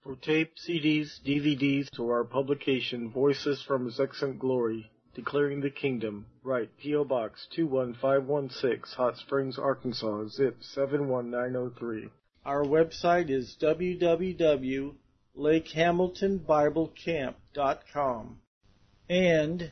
For tape, CDs, DVDs, to our publication, Voices from His Excellent Glory, Declaring the Kingdom, write P.O. Box 21516, Hot Springs, Arkansas, zip 71903. Our website is www.lakehamiltonbiblecamp.com and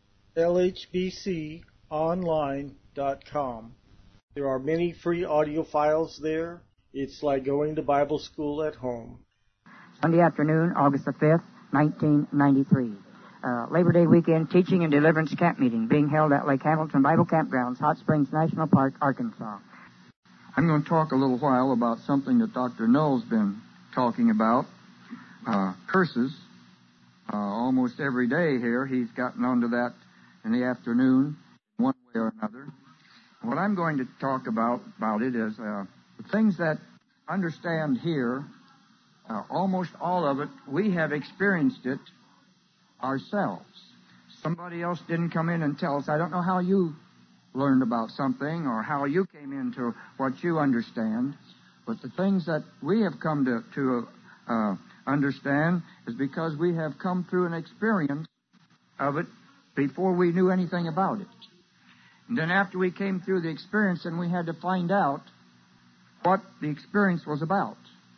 lhbconline.com. There are many free audio files there. It's like going to Bible school at home. Sunday afternoon, August the 5th, 1993. Labor Day weekend teaching and deliverance camp meeting being held at Lake Hamilton Bible Campgrounds, Hot Springs National Park, Arkansas. I'm going to talk a little while about something that Dr. Null's been talking about, curses. Almost every day here he's gotten onto that in the afternoon, one way or another. What I'm going to talk about it is the things that understand here. Almost all of it, we have experienced it ourselves. Somebody else didn't come in and tell us. I don't know how you learned about something or how you came into what you understand, but the things that we have come to understand is because we have come through an experience of it before we knew anything about it. And then after we came through the experience, then we had to find out what the experience was about.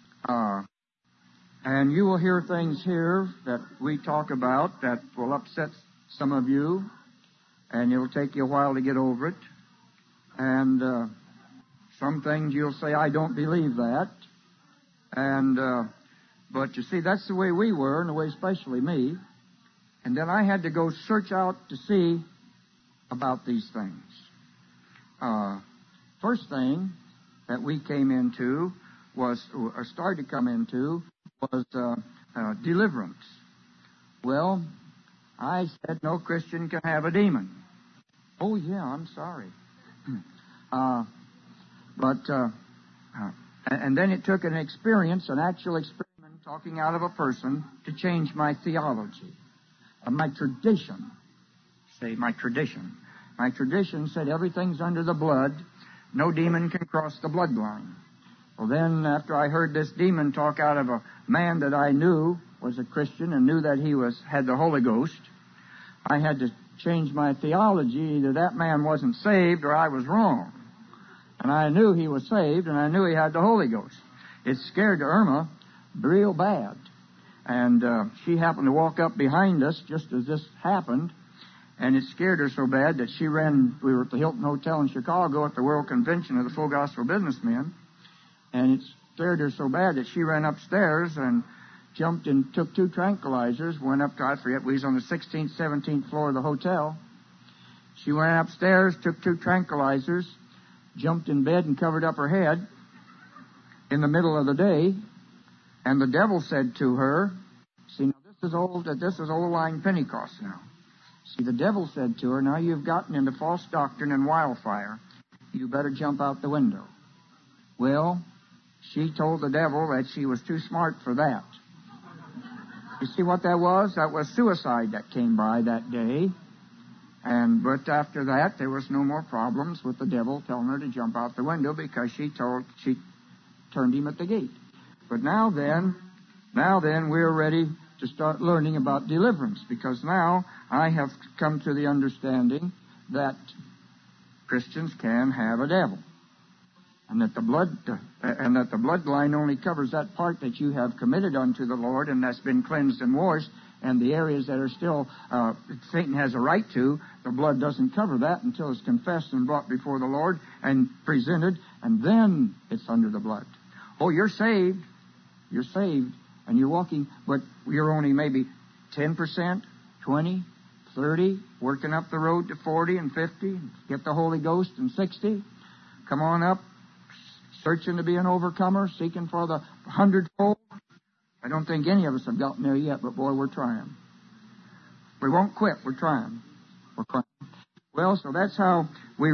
And you will hear things here that we talk about that will upset some of you, and it'll take you a while to get over it. And some things you'll say, I don't believe that. And but you see, that's the way we were, and the way especially me. And then I had to go search out to see about these things. First thing that we came into was, or started to come into, was deliverance. Well, I said no Christian can have a demon. Oh, yeah, I'm sorry. And then it took an experience, an actual experiment, talking out of a person, to change my theology, my tradition. Say, my tradition. My tradition said everything's under the blood. No demon can cross the bloodline. Well, then, after I heard this demon talk out of a man that I knew was a Christian and knew that he had the Holy Ghost, I had to change my theology. Either that man wasn't saved or I was wrong. And I knew he was saved, and I knew he had the Holy Ghost. It scared Irma real bad. And she happened to walk up behind us just as this happened, and it scared her so bad that she ran. We were at the Hilton Hotel in Chicago at the World Convention of the Full Gospel Businessmen. And it scared her so bad that she ran upstairs and jumped and took 2 tranquilizers, went up to, I forget, we was on the 16th, 17th floor of the hotel. She went upstairs, took 2 tranquilizers, jumped in bed and covered up her head in the middle of the day. And the devil said to her, see, now this is old line Pentecost now. See, the devil said to her, now you've gotten into false doctrine and wildfire. You better jump out the window. Well, she told the devil that she was too smart for that. You see what that was? That was suicide that came by that day. But after that, there was no more problems with the devil telling her to jump out the window because she turned him at the gate. But now then, we're ready to start learning about deliverance, because now I have come to the understanding that Christians can have a devil. And that the bloodline only covers that part that you have committed unto the Lord and that's been cleansed and washed, and the areas that are still Satan has a right to, the blood doesn't cover that until it's confessed and brought before the Lord and presented, and then it's under the blood. Oh, you're saved, and you're walking, but you're only maybe 10%, 20, 30, working up the road to 40 and 50, get the Holy Ghost and 60. Come on up. Searching to be an overcomer, seeking for the 100-fold. I don't think any of us have gotten there yet, but boy, we're trying. We won't quit. We're trying. Well, so that's how me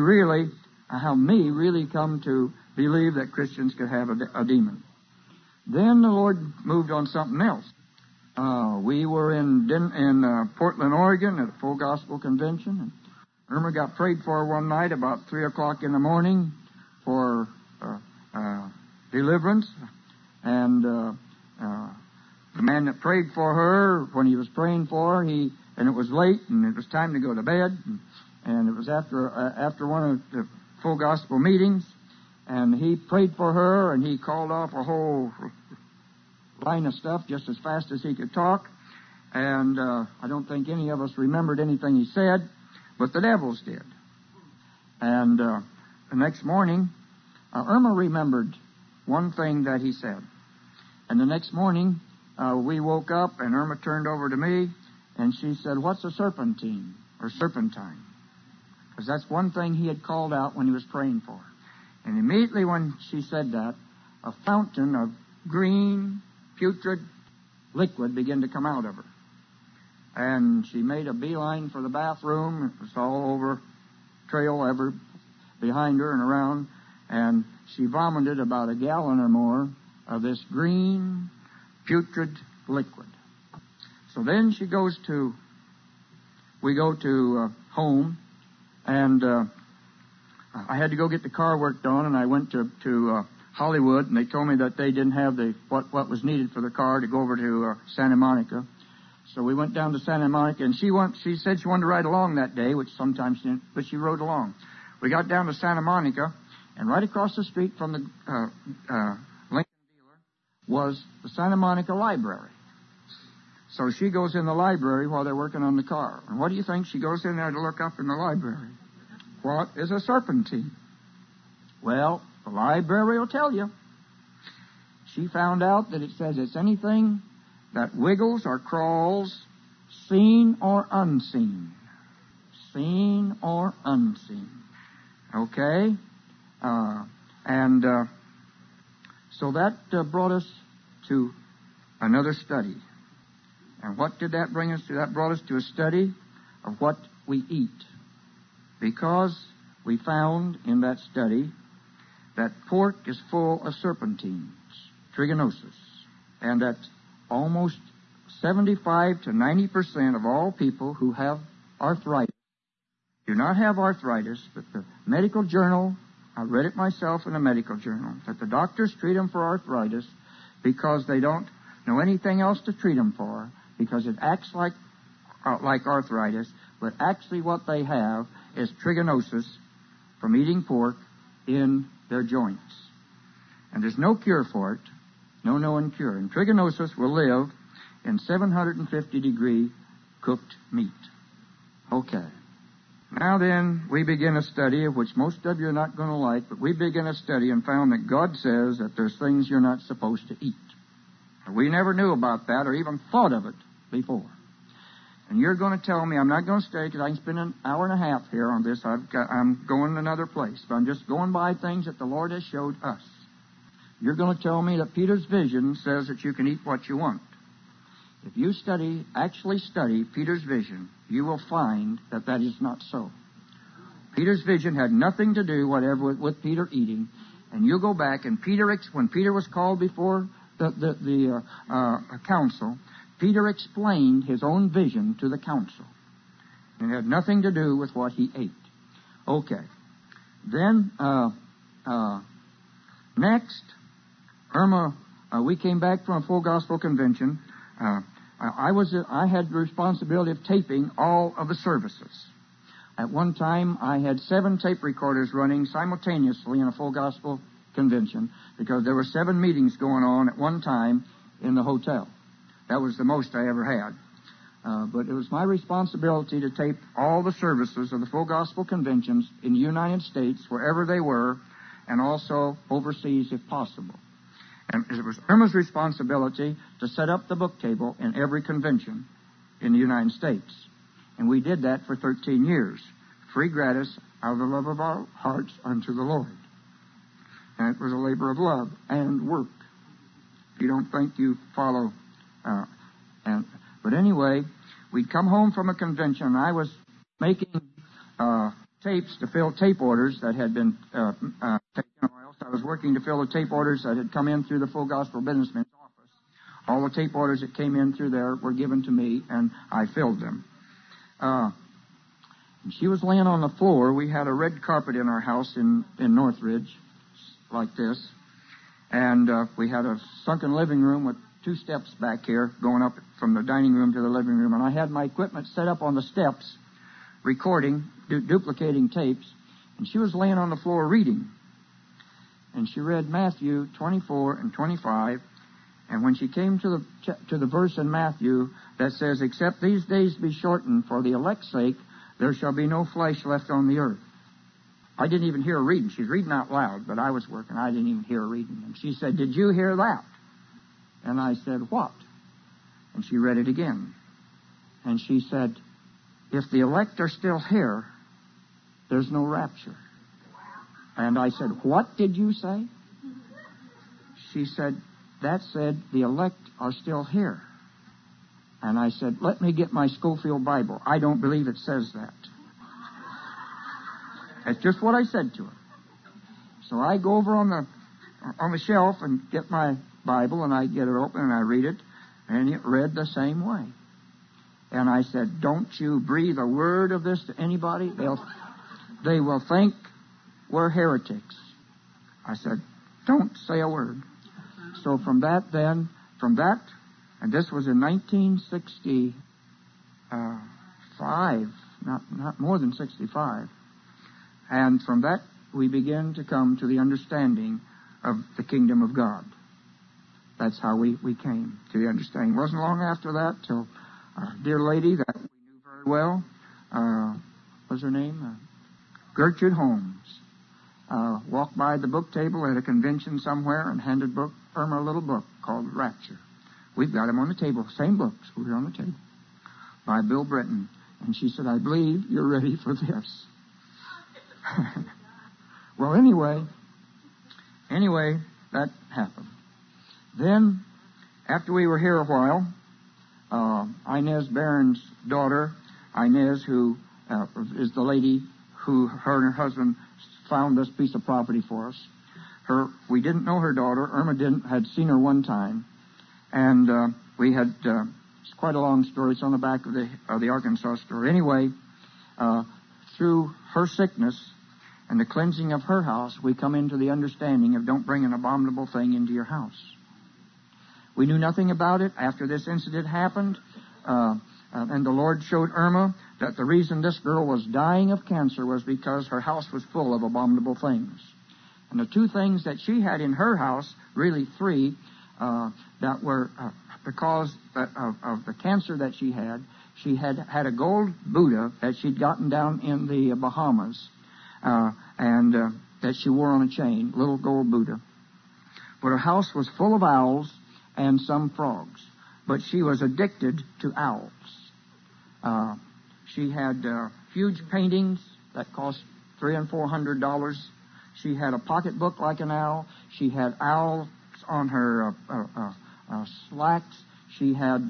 really come to believe that Christians could have a demon. Then the Lord moved on something else. We were in Portland, Oregon at a Full Gospel Convention, and Irma got prayed for one night about 3 o'clock in the morning for deliverance, and the man that prayed for her, when he was praying for her, and it was late, and it was time to go to bed, and it was after one of the full gospel meetings, and he prayed for her, and he called off a whole line of stuff just as fast as he could talk, and I don't think any of us remembered anything he said, but the devils did. And the next morning, Irma remembered one thing that he said. And the next morning, we woke up, and Irma turned over to me, and she said, "What's a serpentine, or serpentine?" Because that's one thing he had called out when he was praying for her. And immediately when she said that, a fountain of green, putrid liquid began to come out of her. And she made a beeline for the bathroom. It was all over, trail ever behind her and around. And she vomited about a gallon or more of this green, putrid liquid. So then we go to home, and I had to go get the car worked on, and I went to Hollywood, and they told me that they didn't have what was needed for the car to go over to Santa Monica. So we went down to Santa Monica, and she said she wanted to ride along that day, which sometimes she didn't, but she rode along. We got down to Santa Monica, and right across the street from the Lincoln dealer was the Santa Monica Library. So she goes in the library while they're working on the car. And what do you think? She goes in there to look up in the library. What is a serpentine? Well, the library will tell you. She found out that it says it's anything that wiggles or crawls, seen or unseen. Seen or unseen. Okay? So that brought us to another study. And what did that bring us to? That brought us to a study of what we eat. Because we found in that study that pork is full of serpentines, trichinosis, and that almost 75 to 90% of all people who have arthritis do not have arthritis, but the medical journal, I read it myself in a medical journal, that the doctors treat them for arthritis because they don't know anything else to treat them for, because it acts like arthritis, but actually what they have is trichinosis from eating pork in their joints. And there's no cure for it, no known cure. And trichinosis will live in 750-degree cooked meat. Okay. Now then, we begin a study of which most of you are not going to like, but we begin a study and found that God says that there's things you're not supposed to eat. We never knew about that or even thought of it before. And you're going to tell me, I'm not going to stay because I can spend an hour and a half here on this. I'm going another place. But I'm just going by things that the Lord has showed us. You're going to tell me that Peter's vision says that you can eat what you want. If you actually study Peter's vision, you will find that that is not so. Peter's vision had nothing to do whatever with Peter eating. And you go back, and when Peter was called before the council, Peter explained his own vision to the council. It had nothing to do with what he ate. Okay. Then, next, Irma, we came back from a full gospel convention. I had the responsibility of taping all of the services. At one time, I had 7 tape recorders running simultaneously in a full gospel convention because there were 7 meetings going on at one time in the hotel. That was the most I ever had. But it was my responsibility to tape all the services of the full gospel conventions in the United States, wherever they were, and also overseas if possible. And it was Irma's responsibility to set up the book table in every convention in the United States. And we did that for 13 years, free gratis, out of the love of our hearts unto the Lord. And it was a labor of love and work. You don't think you follow. But anyway, we'd come home from a convention, and I was making tapes to fill tape orders that had been taken, or else I was working to fill the tape orders that had come in through the Full Gospel Businessman's office. All the tape orders that came in through there were given to me, and I filled them. And she was laying on the floor. We had a red carpet in our house in Northridge, like this. And we had a sunken living room with 2 steps back here, going up from the dining room to the living room, and I had my equipment set up on the steps, recording, duplicating tapes, and she was laying on the floor reading. And she read Matthew 24 and 25, and when she came to the verse in Matthew that says, "Except these days be shortened for the elect's sake, there shall be no flesh left on the earth." I didn't even hear her reading. She's reading out loud, but I was working. I didn't even hear her reading. And she said, "Did you hear that?" And I said, "What?" And she read it again. And she said, "If the elect are still here, there's no rapture." And I said, "What did you say?" She said, "That said the elect are still here." And I said, "Let me get my Schofield Bible. I don't believe it says that." That's just what I said to her. So I go over on the shelf and get my Bible, and I get it open and I read it, and it read the same way. And I said, "Don't you breathe a word of this to anybody. They will think we're heretics." I said, "Don't say a word." So from that, and this was in 1965, not more than 65. And from that, we began to come to the understanding of the kingdom of God. That's how we came to the understanding. It wasn't long after that till a dear lady that we knew very well, what was her name? Gertrude Holmes, walked by the book table at a convention somewhere and handed Irma a little book called Rapture. We've got them on the table, same books, we're on the table, by Bill Britton. And she said, "I believe you're ready for this." Well, anyway, that happened. Then, after we were here a while, Inez Barron's daughter, Inez, who is the lady who, her and her husband, found this piece of property for us. We didn't know her daughter. Irma had seen her one time, and we had. It's quite a long story. It's on the back of the Arkansas story. Anyway, through her sickness and the cleansing of her house, we come into the understanding of don't bring an abominable thing into your house. We knew nothing about it after this incident happened, and the Lord showed Irma that the reason this girl was dying of cancer was because her house was full of abominable things. And the 2 things that she had in her house, really 3, that were the cause of the cancer that she had a gold Buddha that she'd gotten down in the Bahamas, and that she wore on a chain, little gold Buddha. But her house was full of owls and some frogs. But she was addicted to owls. She had huge paintings that cost $300 and $400. She had a pocketbook like an owl. She had owls on her slacks. She had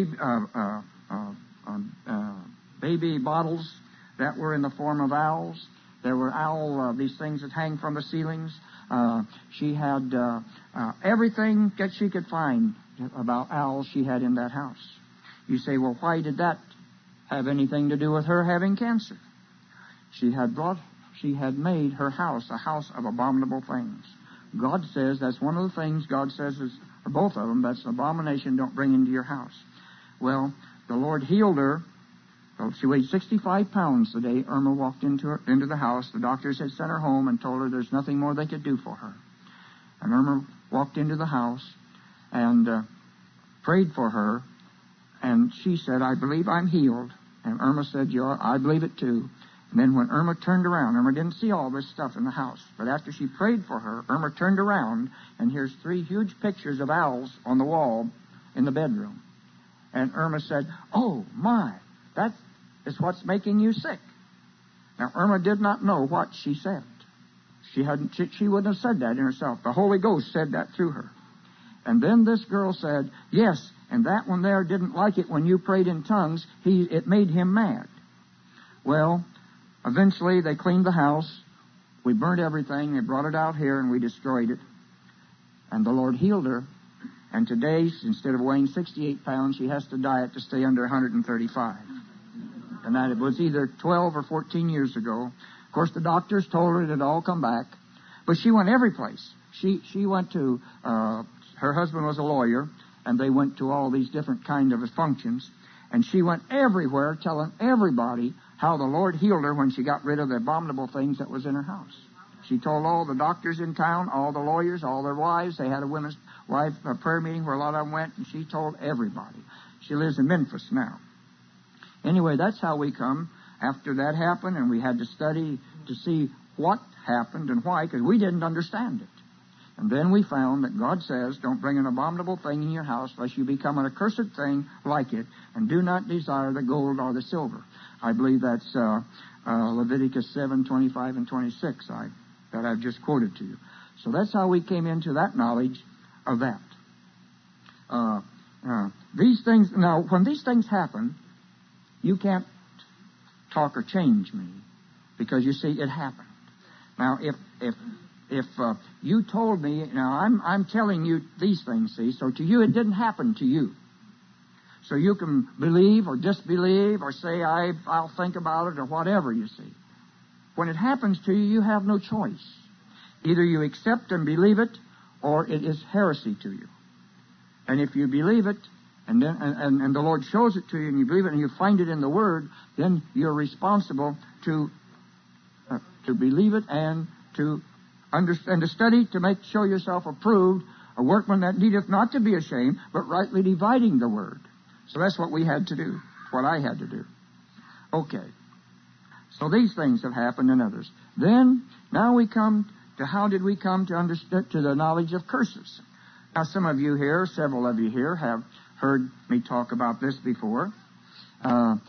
baby bottles that were in the form of owls. There were these things that hang from the ceilings. She had everything that she could find about owls she had in that house. You say, well, why did that have anything to do with her having cancer? She had made her house a house of abominable things. God says that's one of the things God says is, or both of them, that's an abomination, don't bring into your house. Well, the Lord healed her. She weighed 65 pounds the day Irma walked into the house. The doctors had sent her home and told her there's nothing more they could do for her. And Irma walked into the house and prayed for her. And she said, "I believe I'm healed." And Irma said, "I believe it too." And then when Irma turned around, Irma didn't see all this stuff in the house. But after she prayed for her, Irma turned around, and here's 3 huge pictures of owls on the wall in the bedroom. And Irma said, "Oh, my, that is what's making you sick." Now, Irma did not know what she said. She wouldn't have said that in herself. The Holy Ghost said that through her. And then this girl said, "Yes, and that one there didn't like it when you prayed in tongues. It made him mad." Well, eventually they cleaned the house. We burnt everything. They brought it out here, and we destroyed it. And the Lord healed her. And today, instead of weighing 68 pounds, she has to diet to stay under 135. And that it was either 12 or 14 years ago. Of course, the doctors told her it had all come back. But she went every place. She went to, her husband was a lawyer, and they went to all these different kind of functions. And she went everywhere telling everybody how the Lord healed her when she got rid of the abominable things that was in her house. She told all the doctors in town, all the lawyers, all their wives. They had a women's wife prayer meeting where a lot of them went, and she told everybody. She lives in Memphis now. Anyway, that's how we come after that happened, and we had to study to see what happened and why, because we didn't understand it. And then we found that God says, don't bring an abominable thing in your house, lest you become an accursed thing like it, and do not desire the gold or the silver. I believe that's Leviticus 7, 25 and 26 that I've just quoted to you. So that's how we came into that knowledge of that. These things, now, when these things happen, you can't talk or change me, because you see, it happened. Now, if you told me, now I'm telling you these things, see, so to you it didn't happen to you. So you can believe or disbelieve or say, I'll think about it or whatever, you see. When it happens to you, you have no choice. Either you accept and believe it, or it is heresy to you. And if you believe it, and then and the Lord shows it to you, and you believe it, and you find it in the Word, then you're responsible to believe it and to understand, to study, to show yourself approved, a workman that needeth not to be ashamed, but rightly dividing the Word. So that's what we had to do, what I had to do. Okay. So these things have happened in others. Then, now we come to how did we come to understand, to the knowledge of curses. Now some of you here, several of you here, have heard me talk about this before. And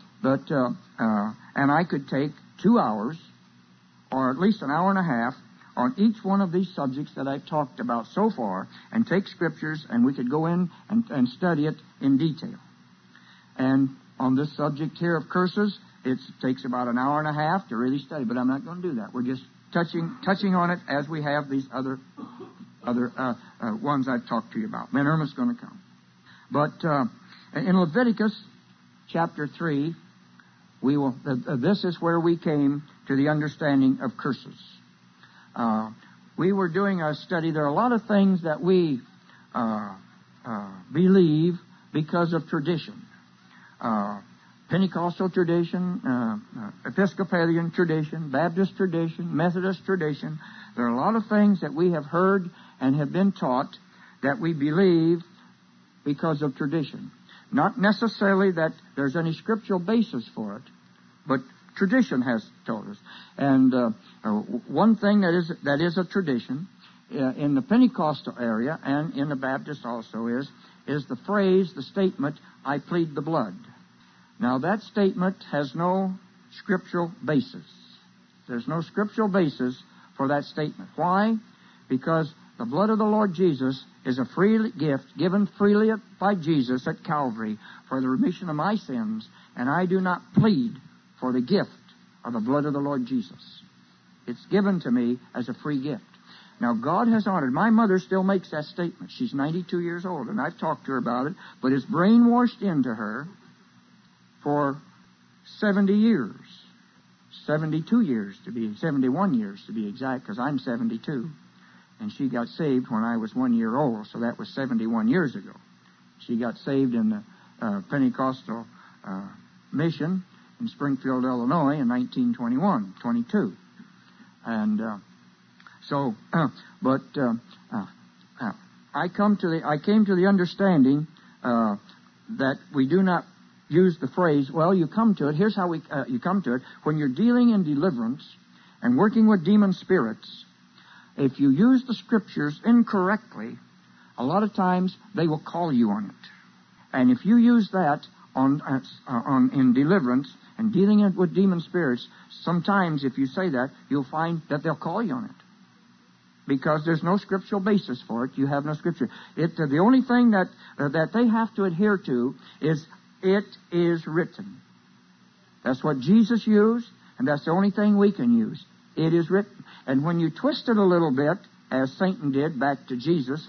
I could take 2 hours, or at least an hour and a half, on each one of these subjects that I've talked about so far, and take scriptures, and we could go in and study it in detail. And on this subject here of curses, it takes about an hour and a half to really study, but I'm not going to do that. We're just touching on it as we have these other ones I've talked to you about. Ben Irma's going to come. But in Leviticus chapter 3, we will. This is where we came to the understanding of curses. We were doing a study. There are a lot of things that we believe because of tradition. Pentecostal tradition, Episcopalian tradition, Baptist tradition, Methodist tradition. There are a lot of things that we have heard and have been taught that we believe because of tradition. Not necessarily that there's any scriptural basis for it, but tradition has told us. And one thing that is a tradition in the Pentecostal area and in the Baptist also is the phrase, the statement, I plead the blood. Now that statement has no scriptural basis. There's no scriptural basis for that statement. Why? Because the blood of the Lord Jesus is a free gift given freely by Jesus at Calvary for the remission of my sins, and I do not plead for the gift of the blood of the Lord Jesus. It's given to me as a free gift. Now, God has honored. My mother still makes that statement. She's 92 years old, and I've talked to her about it, but it's brainwashed into her for 70 years. 72 years to be, 71 years to be exact, because I'm 72. And she got saved when I was 1 year old, so that was 71 years ago. She got saved in the Pentecostal mission in Springfield, Illinois in 22. And I came to the understanding that we do not use the phrase, well, you come to it. Here's how you come to it. When you're dealing in deliverance and working with demon spirits, if you use the scriptures incorrectly, a lot of times they will call you on it. And if you use that in deliverance and dealing with demon spirits, sometimes if you say that, you'll find that they'll call you on it. Because there's no scriptural basis for it. You have no scripture. The only thing that they have to adhere to is, it is written. That's what Jesus used, and that's the only thing we can use. It is written. And when you twist it a little bit, as Satan did back to Jesus,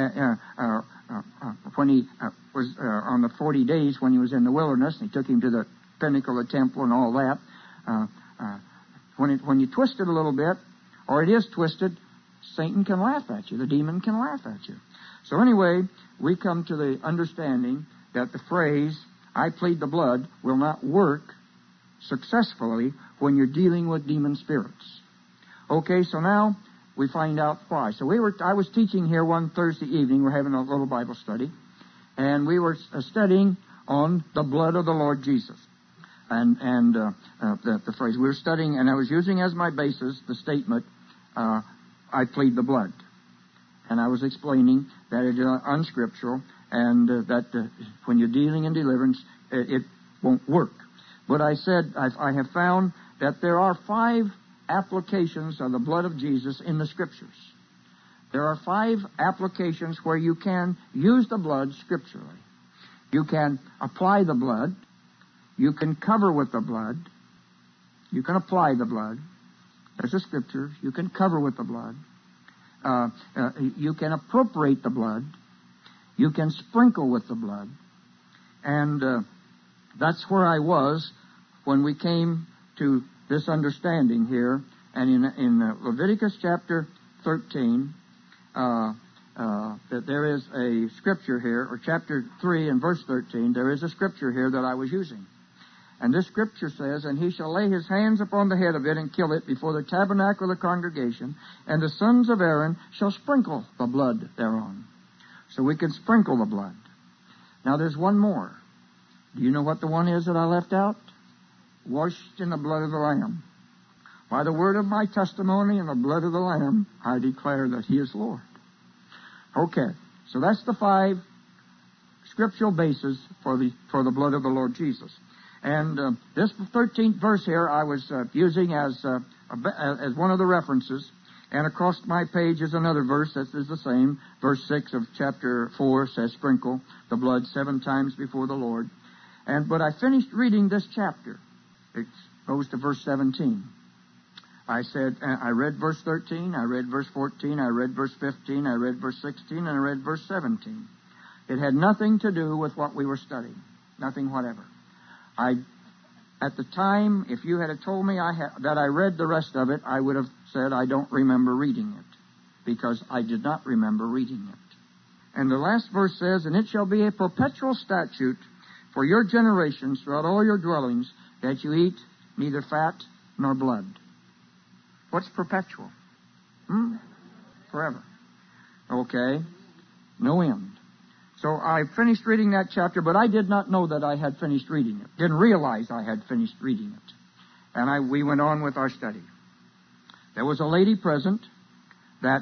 when he was on the 40 days when he was in the wilderness, and he took him to the pinnacle of the temple and all that, when you twist it a little bit, or it is twisted, Satan can laugh at you. The demon can laugh at you. So anyway, we come to the understanding that the phrase, I plead the blood, will not work successfully when you're dealing with demon spirits. Okay, so now we find out why. So I was teaching here one Thursday evening. We're having a little Bible study. And we were studying on the blood of the Lord Jesus. And the phrase we were studying, and I was using as my basis the statement, I plead the blood. And I was explaining that it is unscriptural, and that when you're dealing in deliverance, it won't work. But I said, I have found that there are 5 applications of the blood of Jesus in the Scriptures. There are 5 applications where you can use the blood scripturally. You can apply the blood. You can cover with the blood. You can apply the blood. There's the Scriptures. You can cover with the blood. You can appropriate the blood. You can sprinkle with the blood. And that's where I was when we came to this understanding here. And in Leviticus chapter 13, that there is a scripture here, or chapter 3 and verse 13, there is a scripture here that I was using. And this scripture says, and he shall lay his hands upon the head of it and kill it before the tabernacle of the congregation, and the sons of Aaron shall sprinkle the blood thereon. So we can sprinkle the blood. Now there's one more. Do you know what the one is that I left out? Washed in the blood of the Lamb. By the word of my testimony and the blood of the Lamb, I declare that he is Lord. Okay, so that's the 5 scriptural bases for the blood of the Lord Jesus. And this 13th verse here I was using as one of the references. And across my page is another verse that is the same. Verse 6 of chapter 4 says, sprinkle the blood 7 times before the Lord. But I finished reading this chapter. It goes to verse 17. I said, I read verse 13, I read verse 14, I read verse 15, I read verse 16, and I read verse 17. It had nothing to do with what we were studying. Nothing whatever. At the time, if you had told me that I read the rest of it, I would have said I don't remember reading it, because I did not remember reading it. And the last verse says, and it shall be a perpetual statute for your generations throughout all your dwellings, that you eat neither fat nor blood. What's perpetual? Forever. Okay. No end. So I finished reading that chapter, but I did not know that I had finished reading it. Didn't realize I had finished reading it. And we went on with our study. There was a lady present that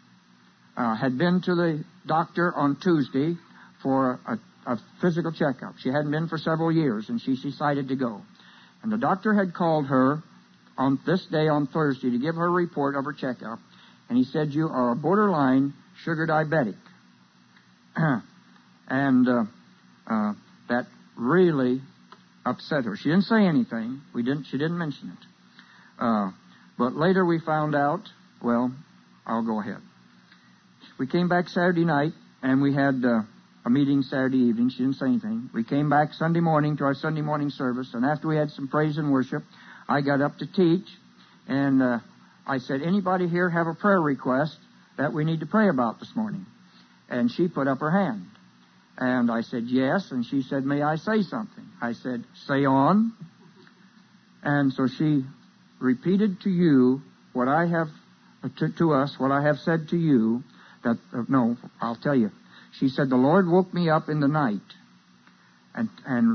had been to the doctor on Tuesday for a physical checkup. She hadn't been for several years, and she decided to go. And the doctor had called her on this day on Thursday to give her a report of her checkup. And he said, you are a borderline sugar diabetic. And that really upset her. She didn't say anything. She didn't mention it. But later we found out, well, I'll go ahead. We came back Saturday night, and we had a meeting Saturday evening. She didn't say anything. We came back Sunday morning to our Sunday morning service, and after we had some praise and worship, I got up to teach, and I said, anybody here have a prayer request that we need to pray about this morning? And she put up her hand. And I said, yes. And she said, may I say something? I said, say on. And so she repeated to you what I have, to us, what I have said to you, that, no, I'll tell you. She said, the Lord woke me up in the night. And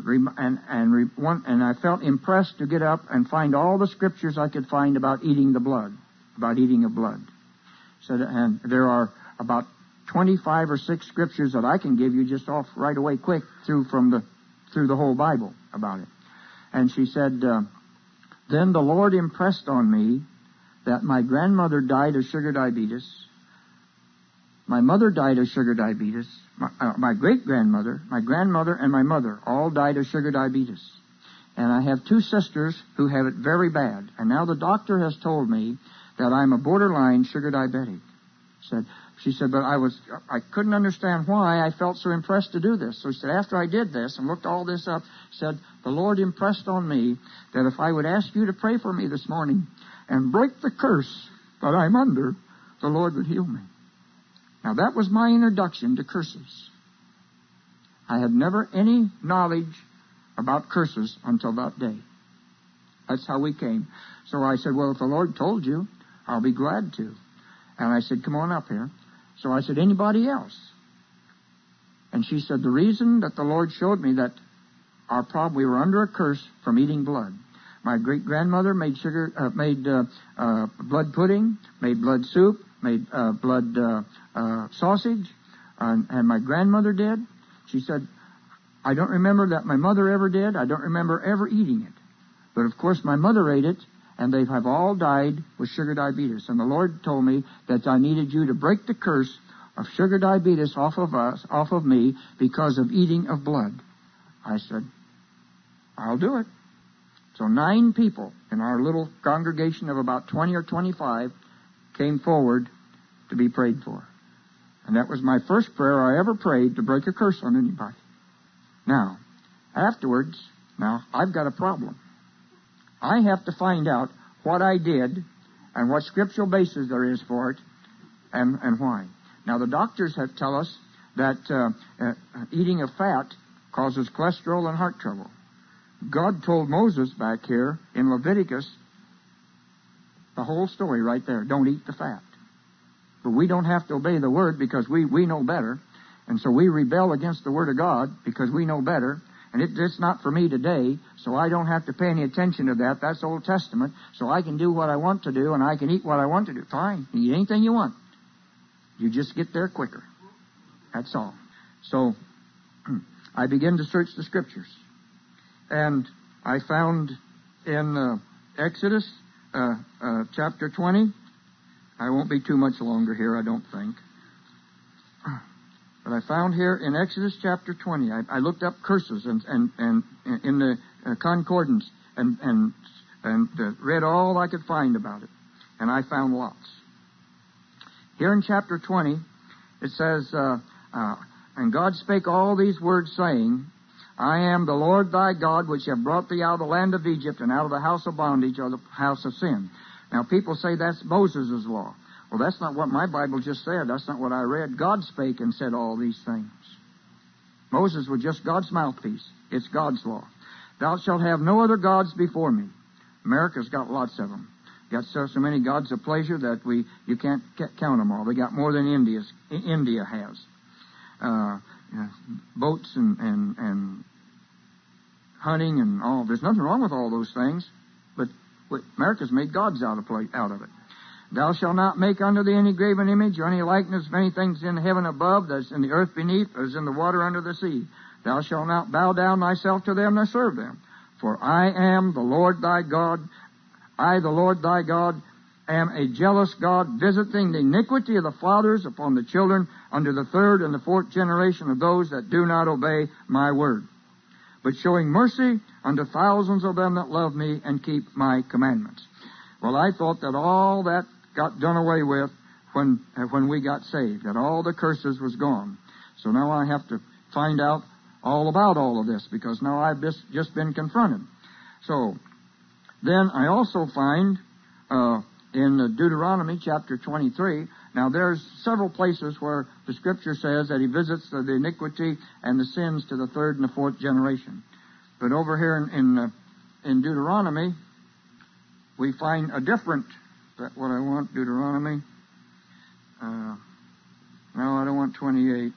I felt impressed to get up and find all the scriptures I could find about eating the blood, about eating of blood. So, and there are about 25 or 6 scriptures that I can give you just off right away, quick, through the whole Bible about it. And she said, then the Lord impressed on me that my grandmother died of sugar diabetes. My mother died of sugar diabetes. My great-grandmother, my grandmother, and my mother all died of sugar diabetes. And I have 2 sisters who have it very bad. And now the doctor has told me that I'm a borderline sugar diabetic. She said, but I couldn't understand why I felt so impressed to do this. So she said, after I did this and looked all this up, said, the Lord impressed on me that if I would ask you to pray for me this morning and break the curse that I'm under, the Lord would heal me. Now, that was my introduction to curses. I had never any knowledge about curses until that day. That's how we came. So I said, well, if the Lord told you, I'll be glad to. And I said, come on up here. So I said, anybody else? And she said, the reason that the Lord showed me that our problem, we were under a curse from eating blood. My great-grandmother made blood pudding, made blood soup, made blood sausage, and my grandmother did. She said, I don't remember that my mother ever did. I don't remember ever eating it. But, of course, my mother ate it, and they have all died with sugar diabetes. And the Lord told me that I needed you to break the curse of sugar diabetes off of me, because of eating of blood. I said, I'll do it. So 9 people in our little congregation of about 20 or 25 came forward to be prayed for. And that was my first prayer I ever prayed to break a curse on anybody. Now, afterwards, I've got a problem. I have to find out what I did and what scriptural basis there is for it and why. Now, the doctors have tell us that eating of fat causes cholesterol and heart trouble. God told Moses back here in Leviticus the whole story right there. Don't eat the fat. But we don't have to obey the Word because we know better. And so we rebel against the Word of God because we know better. And it's not for me today, so I don't have to pay any attention to that. That's Old Testament. So I can do what I want to do, and I can eat what I want to do. Fine. Eat anything you want. You just get there quicker. That's all. So I began to search the Scriptures. And I found in Exodus chapter 20, I won't be too much longer here, I don't think. But I found here in Exodus chapter 20, I looked up curses and in the concordance and read all I could find about it. And I found lots. Here in chapter 20, it says, and God spake all these words, saying, I am the Lord thy God, which have brought thee out of the land of Egypt, and out of the house of bondage, or the house of sin. Now, people say that's Moses' law. Well, that's not what my Bible just said. That's not what I read. God spake and said all these things. Moses was just God's mouthpiece. It's God's law. Thou shalt have no other gods before me. America's got lots of them. Got so many gods of pleasure that you can't count them all. They got more than India has. Boats and hunting and all. There's nothing wrong with all those things, but America's made gods out of it. Thou shalt not make unto thee any graven image or any likeness of any things in heaven above, that's in the earth beneath, as in the water under the sea. Thou shalt not bow down thyself to them nor serve them. For I am the Lord thy God. I, the Lord thy God, am a jealous God, visiting the iniquity of the fathers upon the children unto the 3rd and the 4th generation of those that do not obey my word, but showing mercy unto thousands of them that love me and keep my commandments. Well, I thought that all that got done away with when we got saved, that all the curses was gone. So now I have to find out all about all of this, because now I've just been confronted. So then I also find in Deuteronomy chapter 23, now there's several places where the Scripture says that He visits the iniquity and the sins to the 3rd and the 4th generation. But over here in Deuteronomy, we find a different, is that what I want, Deuteronomy? No, I don't want 28.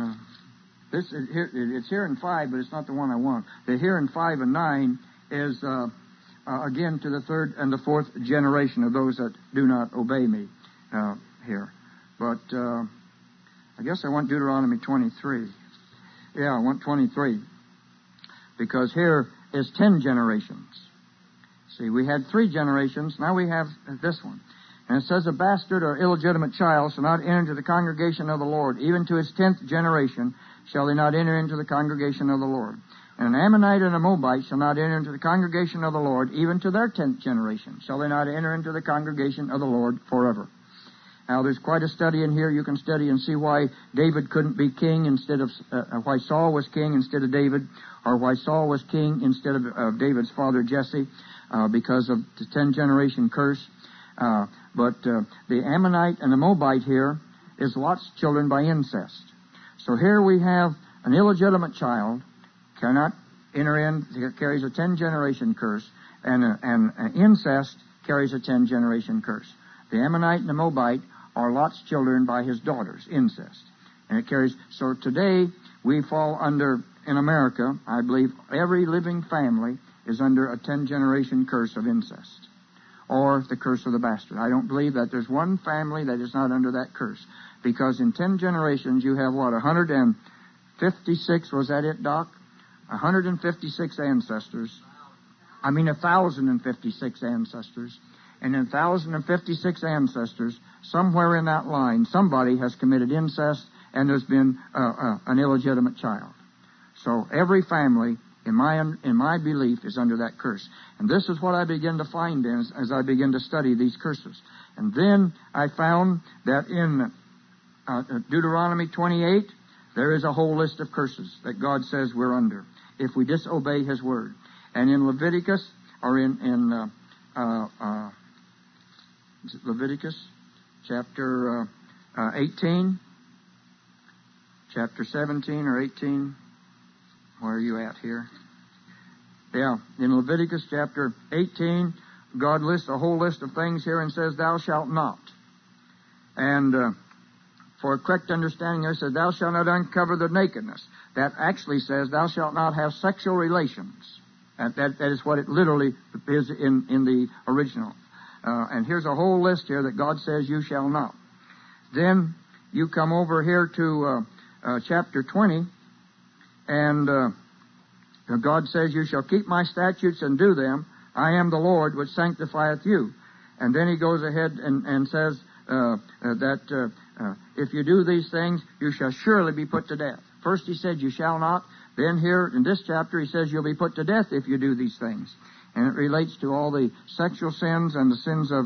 It's here in 5, but it's not the one I want. The here in 5 and 9 is again to the 3rd and the 4th generation of those that do not obey me here. But I guess I want Deuteronomy 23. Yeah, I want 23. Because here is 10 generations. See, we had 3 generations. Now we have this one. And it says, a bastard or illegitimate child shall not enter into the congregation of the Lord. Even to his 10th generation shall he not enter into the congregation of the Lord. And an Ammonite and a Moabite shall not enter into the congregation of the Lord. Even to their 10th generation shall they not enter into the congregation of the Lord forever. Now, there's quite a study in here. You can study and see why David couldn't be king instead of, why Saul was king instead of David, or why Saul was king instead of David's father Jesse, because of the 10-generation curse. But the Ammonite and the Moabite here is Lot's children by incest. So here we have an illegitimate child, cannot enter in, carries a 10-generation curse, and incest carries a 10-generation curse. The Ammonite and the Moabite are Lot's children by his daughters, incest. And it carries, so today we fall under, in America, I believe every living family is under a 10-generation curse of incest, or the curse of the bastard. I don't believe that there's one family that is not under that curse, because in 10 generations you have what, 156, was that it, Doc? 156 ancestors. 1,056 ancestors. And in 1,056 ancestors, somewhere in that line, somebody has committed incest, and there's been an illegitimate child. So every family, in my belief, is under that curse. And this is what I begin to find as I begin to study these curses. And then I found that in Deuteronomy 28, there is a whole list of curses that God says we're under if we disobey His word. And in Leviticus, or in Leviticus chapter 18, chapter 17 or 18, where are you at here? Yeah, in Leviticus chapter 18, God lists a whole list of things here and says, thou shalt not. And for a correct understanding, there says, thou shalt not uncover the nakedness. That actually says, thou shalt not have sexual relations. That is what it literally is in the original. And here's a whole list here that God says you shall not. Then you come over here to chapter 20, and God says, you shall keep my statutes and do them. I am the Lord which sanctifieth you. And then He goes ahead and says that if you do these things, you shall surely be put to death. First He said, you shall not. Then here in this chapter He says, you'll be put to death if you do these things. And it relates to all the sexual sins and the sins of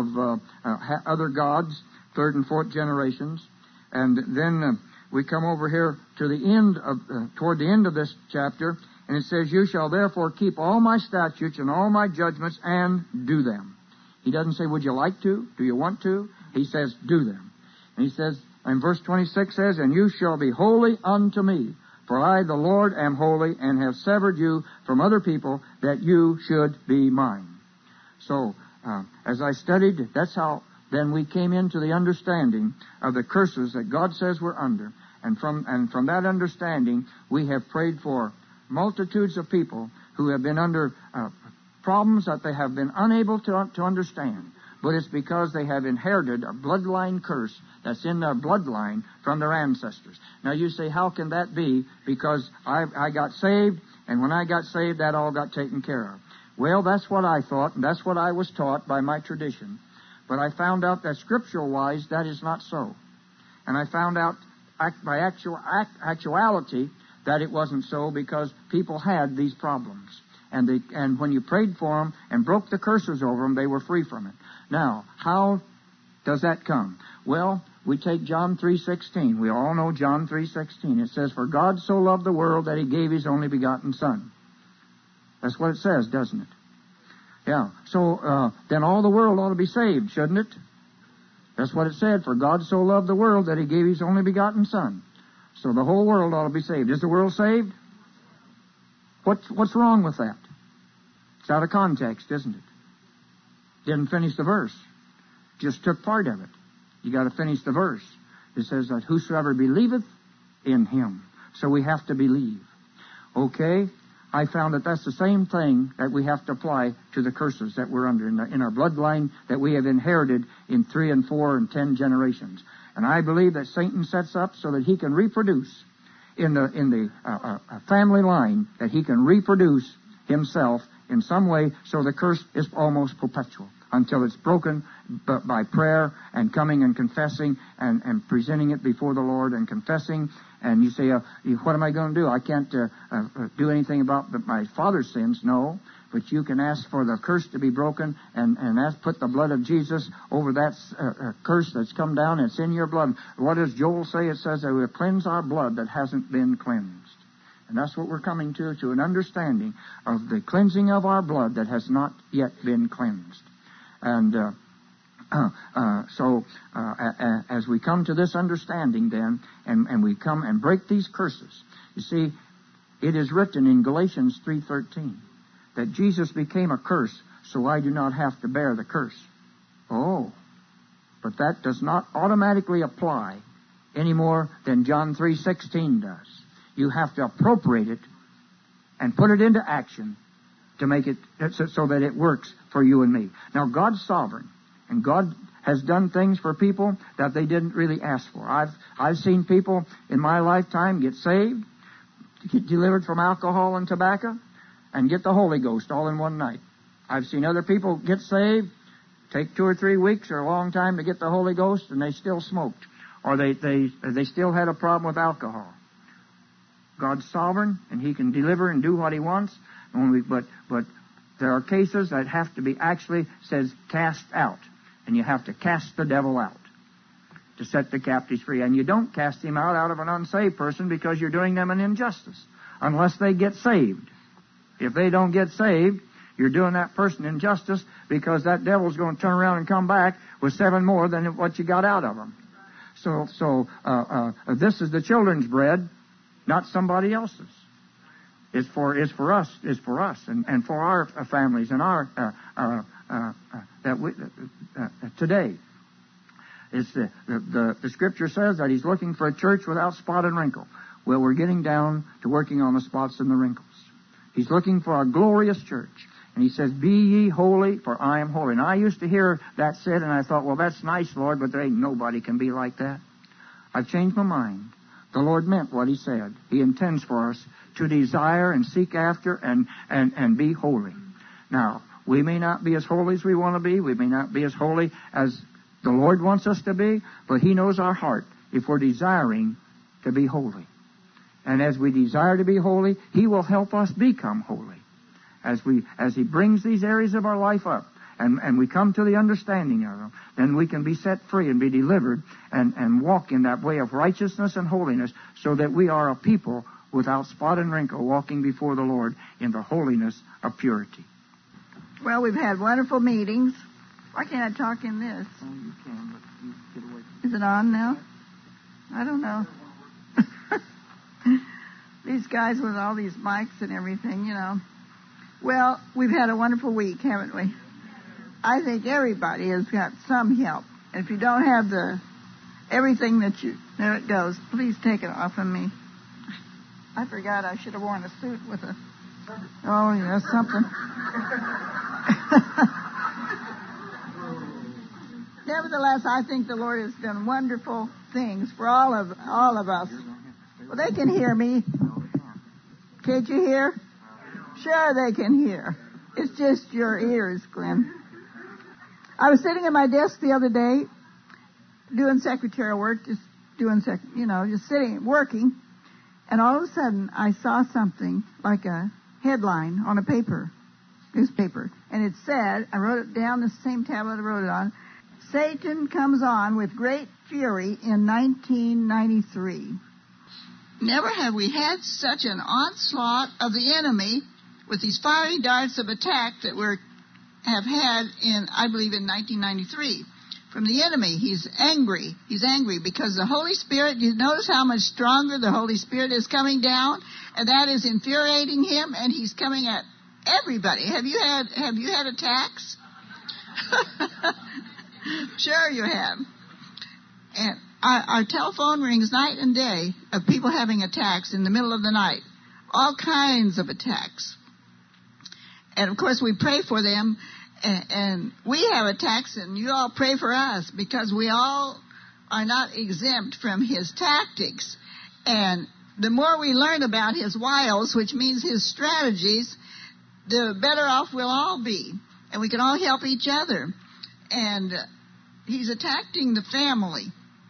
other gods, third and fourth generations. And then we come over here to the end of, toward the end of this chapter, and it says, you shall therefore keep all my statutes and all my judgments and do them. He doesn't say, would you like to? Do you want to? He says, do them. And He says, and verse 26 says, and you shall be holy unto me, for I, the Lord, am holy, and have severed you from other people, that you should be mine. So, as I studied, that's how then we came into the understanding of the curses that God says we're under. And from that understanding, we have prayed for multitudes of people who have been under problems that they have been unable to understand. But it's because they have inherited a bloodline curse that's in their bloodline from their ancestors. Now you say, how can that be? Because I got saved, and when I got saved, that all got taken care of. Well, that's what I thought, and that's what I was taught by my tradition. But I found out that scriptural-wise, that is not so. And I found out by actuality that it wasn't so, because people had these problems. And when you prayed for them and broke the curses over them, they were free from it. Now, how does that come? Well, we take John 3:16. We all know John 3:16. It says, for God so loved the world that He gave His only begotten Son. That's what it says, doesn't it? Yeah. So then all the world ought to be saved, shouldn't it? That's what it said. For God so loved the world that He gave His only begotten Son. So the whole world ought to be saved. Is the world saved? What's wrong with that? It's out of context, isn't it? Didn't finish the verse. Just took part of it. You got to finish the verse. It says that whosoever believeth in Him. So we have to believe. Okay? I found that that's the same thing that we have to apply to the curses that we're under in our bloodline that we have inherited in 3 and 4 and 10 generations. And I believe that Satan sets up so that he can reproduce in the family line, that he can reproduce himself in some way, so the curse is almost perpetual until it's broken by prayer and coming and confessing and presenting it before the Lord and confessing. And you say, what am I going to do? I can't do anything about my father's sins. No, but you can ask for the curse to be broken and put the blood of Jesus over that curse that's come down. It's in your blood. What does Joel say? It says that we cleanse our blood that hasn't been cleansed. And that's what we're coming to an understanding of the cleansing of our blood that has not yet been cleansed. And As we come to this understanding then, and we come and break these curses, you see, it is written in Galatians 3:13 that Jesus became a curse so I do not have to bear the curse. Oh, but that does not automatically apply any more than John 3:16 does. You have to appropriate it and put it into action to make it so that it works for you and me. Now, God's sovereign, and God has done things for people that they didn't really ask for. I've seen people in my lifetime get saved, get delivered from alcohol and tobacco, and get the Holy Ghost all in one night. I've seen other people get saved, take 2 or 3 weeks or a long time to get the Holy Ghost, and they still smoked, or they still had a problem with alcohol. God's sovereign, and He can deliver and do what He wants. But there are cases that have to be actually says cast out, and you have to cast the devil out to set the captives free. And you don't cast him out of an unsaved person because you're doing them an injustice, unless they get saved. If they don't get saved, you're doing that person injustice, because that devil's going to turn around and come back with 7 more than what you got out of them. So this is the children's bread, not somebody else's. It's for us, and for our families and our today. It's the Scripture says that He's looking for a church without spot and wrinkle. Well, we're getting down to working on the spots and the wrinkles. He's looking for a glorious church. And He says, "Be ye holy, for I am holy." And I used to hear that said, and I thought, well, that's nice, Lord, but there ain't nobody can be like that. I've changed my mind. The Lord meant what He said. He intends for us to desire and seek after and be holy. Now, we may not be as holy as we want to be. We may not be as holy as the Lord wants us to be, but He knows our heart if we're desiring to be holy. And as we desire to be holy, He will help us become holy. As He brings these areas of our life up, and we come to the understanding of them, then we can be set free and be delivered and walk in that way of righteousness and holiness, so that we are a people without spot and wrinkle, walking before the Lord in the holiness of purity. Well, we've had wonderful meetings. Why can't I talk in this? Oh, you can, but you get away. Is it on now? I don't know. These guys with all these mics and everything, you know. Well, we've had a wonderful week, haven't we? I think everybody has got some help. And if you don't have everything that there it goes, please take it off of me. I forgot I should have worn a suit with something. Nevertheless, I think the Lord has done wonderful things for all of us. Well, they can hear me. Can't you hear? Sure, they can hear. It's just your ears, Glenn. I was sitting at my desk the other day, doing secretarial work, just sitting, working, and all of a sudden I saw something like a headline on a newspaper, and it said, I wrote it down, the same tablet I wrote it on, "Satan comes on with great fury in 1993. Never have we had such an onslaught of the enemy with these fiery darts of attack that we have had I believe in 1993. From the enemy, he's angry. He's angry because the Holy Spirit, you notice how much stronger the Holy Spirit is coming down, and that is infuriating him, and he's coming at everybody. Have you had attacks? Sure you have. And our telephone rings night and day of people having attacks in the middle of the night. All kinds of attacks. And, of course, we pray for them, and we have attacks, and you all pray for us, because we all are not exempt from his tactics. And the more we learn about his wiles, which means his strategies, the better off we'll all be. And we can all help each other. And he's attacking the family.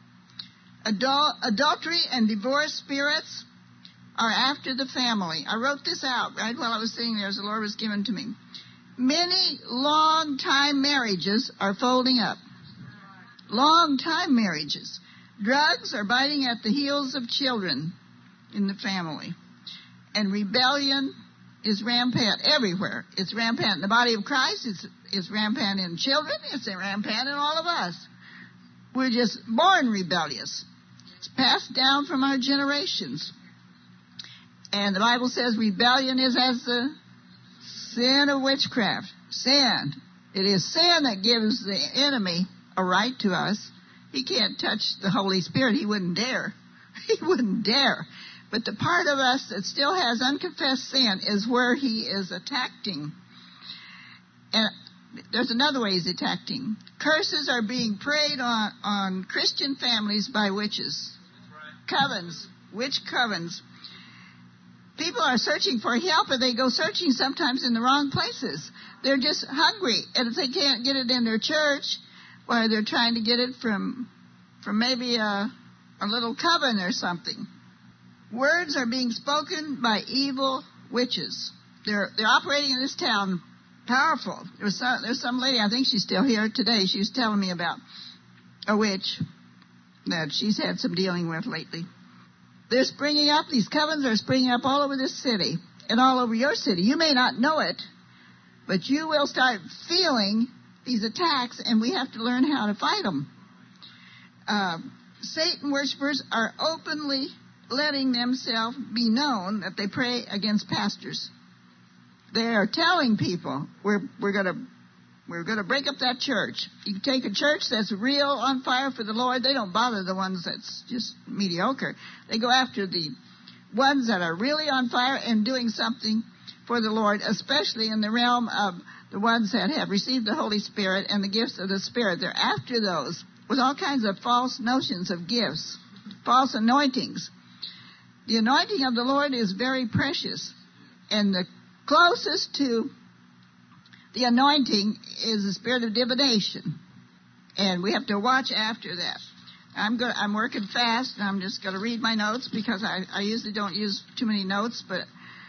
Adultery and divorce spirits are after the family. I wrote this out right while I was sitting there as the Lord was given to me. Many long-time marriages are folding up. Long-time marriages. Drugs are biting at the heels of children in the family. And rebellion is rampant everywhere. It's rampant in the body of Christ. It's rampant in children. It's rampant in all of us. We're just born rebellious. It's passed down from our generations. And the Bible says rebellion is as the sin of witchcraft. Sin. It is sin that gives the enemy a right to us. He can't touch the Holy Spirit. He wouldn't dare. He wouldn't dare. But the part of us that still has unconfessed sin is where he is attacking. And there's another way he's attacking. Curses are being prayed on Christian families by witches. Covens. Witch covens. People are searching for help, and they go searching sometimes in the wrong places. They're just hungry. And if they can't get it in their church, well, they're trying to get it from maybe a little coven or something. Words are being spoken by evil witches. They're operating in this town, powerful. There's some lady, I think she's still here today. She was telling me about a witch that she's had some dealing with lately. They're springing up, these covens are springing up all over this city and all over your city. You may not know it, but you will start feeling these attacks, and we have to learn how to fight them. Satan worshipers are openly letting themselves be known that they pray against pastors. They are telling people, we're going to break up that church. You take a church that's real on fire for the Lord. They don't bother the ones that's just mediocre. They go after the ones that are really on fire and doing something for the Lord, especially in the realm of the ones that have received the Holy Spirit and the gifts of the Spirit. They're after those with all kinds of false notions of gifts, false anointings. The anointing of the Lord is very precious, and the closest to the anointing is the spirit of divination, and we have to watch after that. I'm working fast, and I'm just going to read my notes because I usually don't use too many notes, but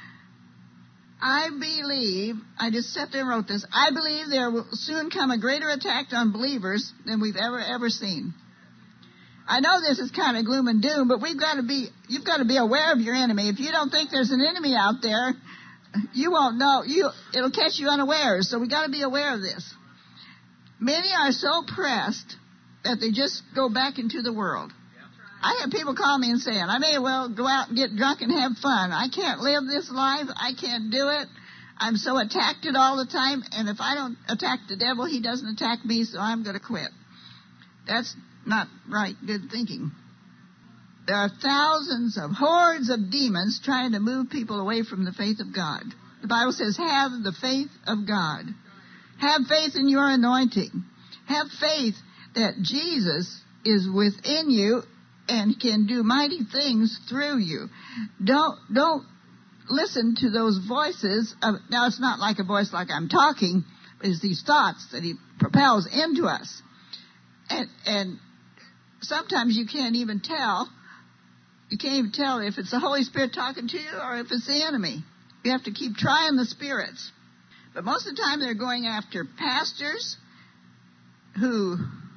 I believe, I just sat there and wrote this, I believe there will soon come a greater attack on believers than we've ever seen. I know this is kind of gloom and doom, but you've got to be aware of your enemy. If you don't think there's an enemy out there, you won't know. It'll catch you unawares. So we got to be aware of this. Many are so pressed that they just go back into the world. I have people call me and saying, I may well go out and get drunk and have fun. I can't live this life. I can't do it. I'm so attacked it all the time. And if I don't attack the devil, he doesn't attack me, so I'm going to quit. That's not right, good thinking. There are thousands of hordes of demons trying to move people away from the faith of God. The Bible says, have the faith of God. Have faith in your anointing. Have faith that Jesus is within you and can do mighty things through you. Don't listen to those voices. Now, it's not like a voice like I'm talking, but it's these thoughts that he propels into us. And sometimes you can't even tell. You can't even tell if it's the Holy Spirit talking to you or if it's the enemy. You have to keep trying the spirits. But most of the time they're going after pastors who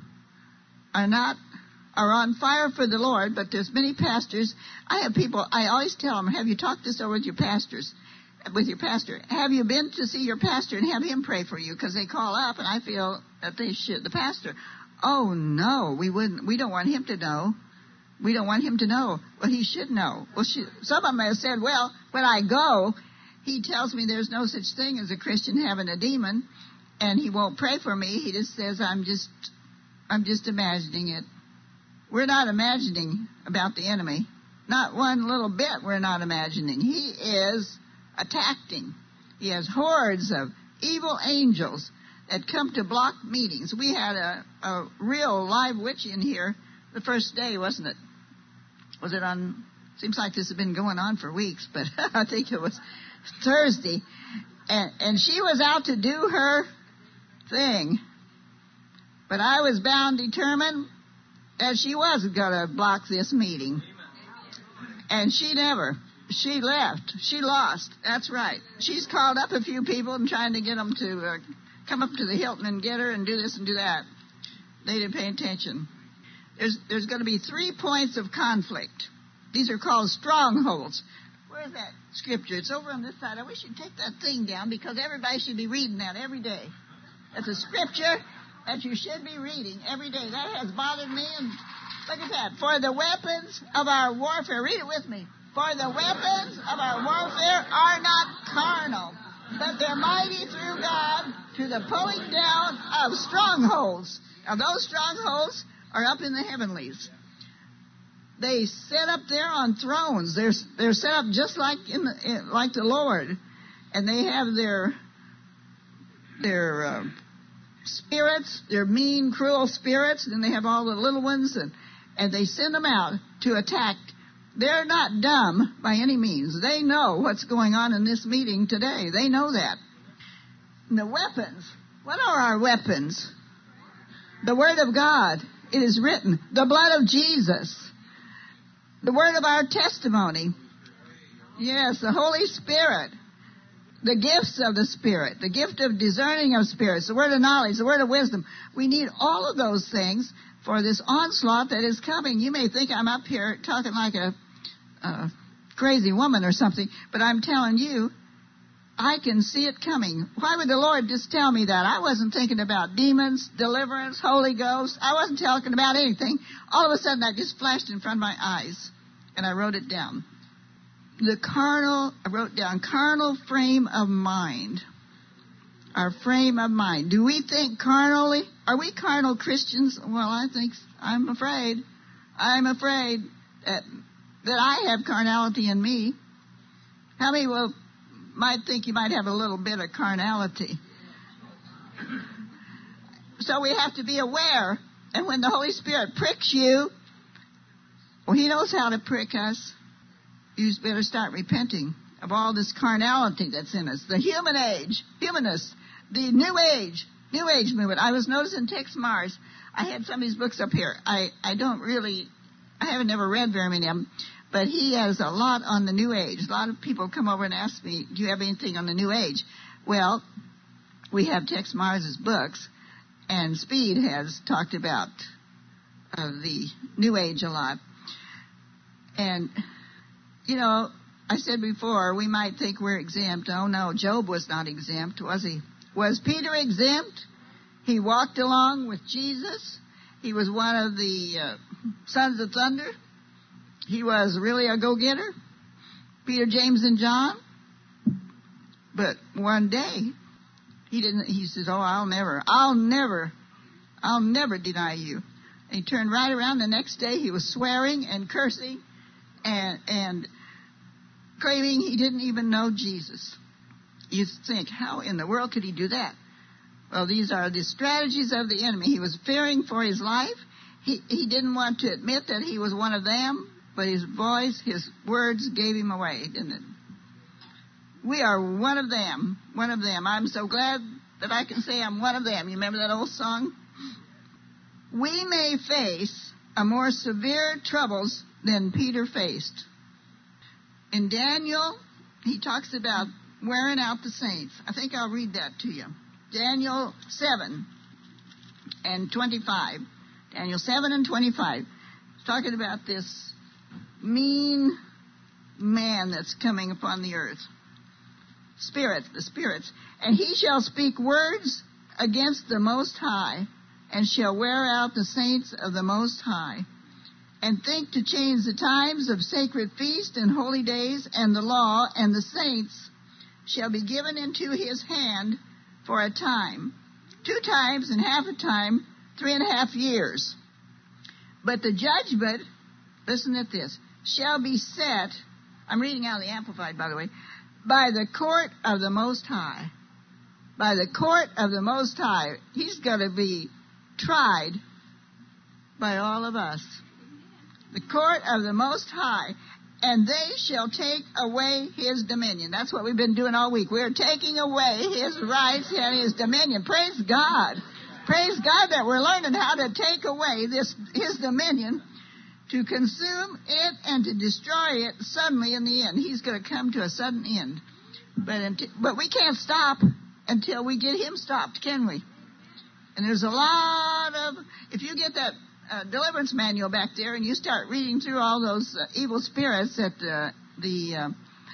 are on fire for the Lord, but there's many pastors. I have people, I always tell them, have you talked this over with your pastor? Have you been to see your pastor and have him pray for you? Because they call up and I feel that they should, the pastor. Oh, no, we wouldn't. We don't want him to know. We don't want him to know. Well, he should know. Well, some of them have said, well, when I go, he tells me there's no such thing as a Christian having a demon, and he won't pray for me. He just says, I'm just imagining it. We're not imagining about the enemy. Not one little bit we're not imagining. He is attacking. He has hordes of evil angels that come to block meetings. We had a real live witch in here the first day, wasn't it? Was it on? Seems like this has been going on for weeks, but I think it was Thursday. And she was out to do her thing. But I was bound, determined that she wasn't going to block this meeting. And she left. She lost. That's right. She's called up a few people and trying to get them to come up to the Hilton and get her and do this and do that. They didn't pay attention. There's going to be 3 points of conflict. These are called strongholds. Well, Where's that scripture? It's over on this side. I wish you'd take that thing down because everybody should be reading that every day. That's a scripture that you should be reading every day. That has bothered me. And look at that. For the weapons of our warfare, read it with me. For the weapons of our warfare are not carnal, but they're mighty through God to the pulling down of strongholds. Now those strongholds are up in the heavenlies. They sit up there on thrones. They're set up just like like the Lord, and they have their spirits, their mean, cruel spirits, and then they have all the little ones, and they send them out to attack. They're not dumb by any means. They know what's going on in this meeting today. They know that. And the weapons. What are our weapons? The Word of God. It is written. The blood of Jesus. The word of our testimony. Yes, the Holy Spirit. The gifts of the Spirit. The gift of discerning of spirits. The word of knowledge. The word of wisdom. We need all of those things for this onslaught that is coming. You may think I'm up here talking like a crazy woman or something, but I'm telling you, I can see it coming. Why would the Lord just tell me that? I wasn't thinking about demons, deliverance, Holy Ghost. I wasn't talking about anything. All of a sudden, that just flashed in front of my eyes, and I wrote it down. I wrote down carnal frame of mind. Our frame of mind. Do we think carnally? Are we carnal Christians? Well, I'm afraid that I have carnality in me. How many might think you might have a little bit of carnality? So we have to be aware. And when the Holy Spirit pricks you, well, He knows how to prick us. You better start repenting of all this carnality that's in us. The human age, humanists, the New Age movement. I was noticing Tex Mars. I had some of his books up here. I haven't never read very many of them, but he has a lot on the New Age. A lot of people come over and ask me, do you have anything on the New Age? Well, we have Tex Mars's books, and Speed has talked about the New Age a lot. And, I said before, we might think we're exempt. Oh, no, Job was not exempt, was he? Was Peter exempt? He walked along with Jesus. He was one of the sons of thunder. He was really a go-getter. Peter, James, and John. But one day, he says, oh, I'll never deny you. And he turned right around. The next day, he was swearing and cursing and claiming he didn't even know Jesus. You think, how in the world could he do that? Well, these are the strategies of the enemy. He was fearing for his life. He didn't want to admit that he was one of them, but his voice, his words gave him away, didn't it? We are one of them, one of them. I'm so glad that I can say I'm one of them. You remember that old song? We may face a more severe troubles than Peter faced. In Daniel, he talks about wearing out the saints. I think I'll read that to you. Daniel 7 and 25. Daniel 7 and 25. It's talking about this mean man that's coming upon the earth. The spirits. And he shall speak words against the Most High, and shall wear out the saints of the Most High, and think to change the times of sacred feast and holy days, and the law, and the saints shall be given into his hand for a time, 2 times and half a time, 3.5 years. But the judgment, listen at this, shall be set, I'm reading out of the Amplified, by the way, by the court of the Most High. By the court of the Most High. He's going to be tried by all of us. The court of the Most High. And they shall take away his dominion. That's what we've been doing all week. We're taking away his rights and his dominion. Praise God. Praise God that we're learning how to take away his dominion, to consume it and to destroy it suddenly in the end. He's going to come to a sudden end. But we can't stop until we get him stopped, can we? And there's a lot of, if you get that deliverance manual back there and you start reading through all those evil spirits that the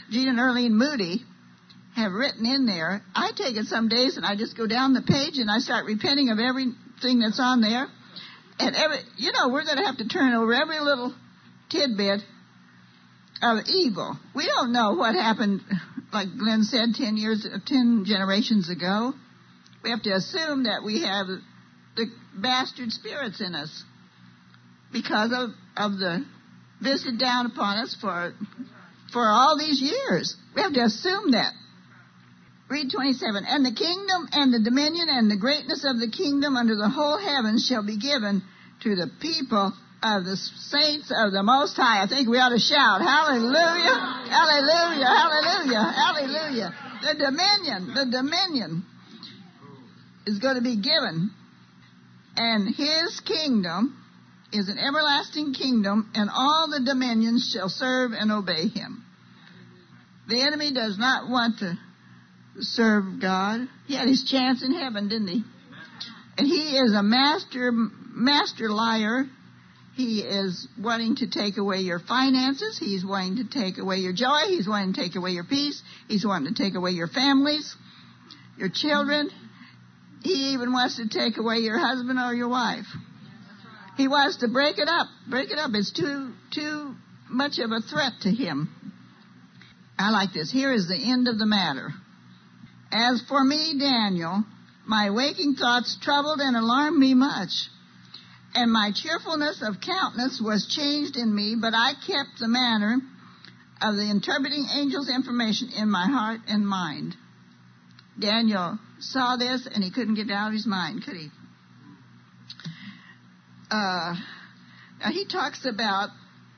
Gene and Earlene Moody have written in there. I take it some days and I just go down the page and I start repenting of everything that's on there. And we're going to have to turn over every little tidbit of evil. We don't know what happened, like Glenn said, 10 generations ago. We have to assume that we have the bastard spirits in us because of the visited down upon us for all these years. We have to assume that. Read 27. And the kingdom and the dominion and the greatness of the kingdom under the whole heavens shall be given to the people of the saints of the Most High. I think we ought to shout, hallelujah, hallelujah, hallelujah, hallelujah. The dominion is going to be given. And his kingdom is an everlasting kingdom, and all the dominions shall serve and obey him. The enemy does not want to serve God. He had his chance in heaven, didn't he? And he is a master liar. He is wanting to take away your finances. He's wanting to take away your joy. He's wanting to take away your peace. He's wanting to take away your families, your children. He even wants to take away your husband or your wife. He wants to break it up. Break it up. It's too much of a threat to him. I like this. Here is the end of the matter. As for me, Daniel, my waking thoughts troubled and alarmed me much, and my cheerfulness of countenance was changed in me, but I kept the manner of the interpreting angel's information in my heart and mind. Daniel saw this, and he couldn't get it out of his mind, could he? Now he talks about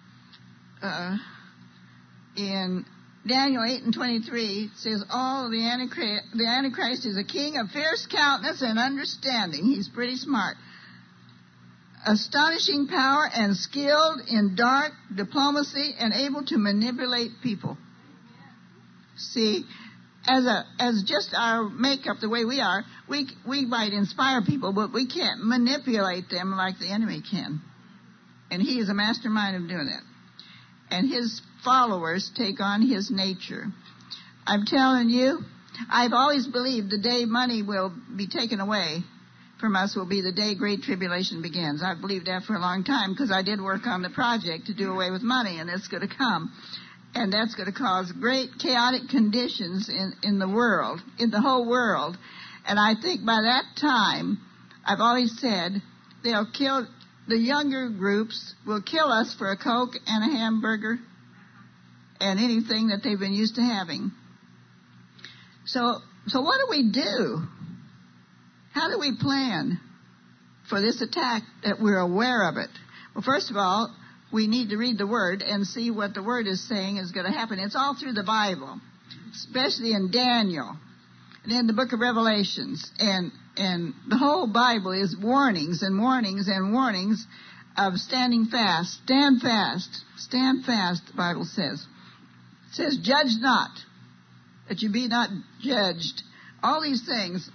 in Daniel 8:23, it says, the Antichrist is a king of fierce countenance and understanding. He's pretty smart. Astonishing power and skilled in dark diplomacy and able to manipulate people. See, as just our makeup, the way we are, we might inspire people, but we can't manipulate them like the enemy can. And he is a mastermind of doing that. And his followers take on his nature. I'm telling you, I've always believed the day money will be taken away from us will be the day Great Tribulation begins. I've believed that for a long time because I did work on the project to do away with money, and it's going to come. And that's going to cause great chaotic conditions in the world, in the whole world. And I think by that time, I've always said, they'll kill, the younger groups will kill us for a Coke and a hamburger and anything that they've been used to having. So what do we do? How do we plan for this attack that we're aware of it? Well, first of all, we need to read the Word and see what the Word is saying is going to happen. It's all through the Bible, especially in Daniel and in the book of Revelations. And the whole Bible is warnings and warnings and warnings of standing fast. Stand fast. Stand fast, the Bible says. It says, judge not, that you be not judged. All these things.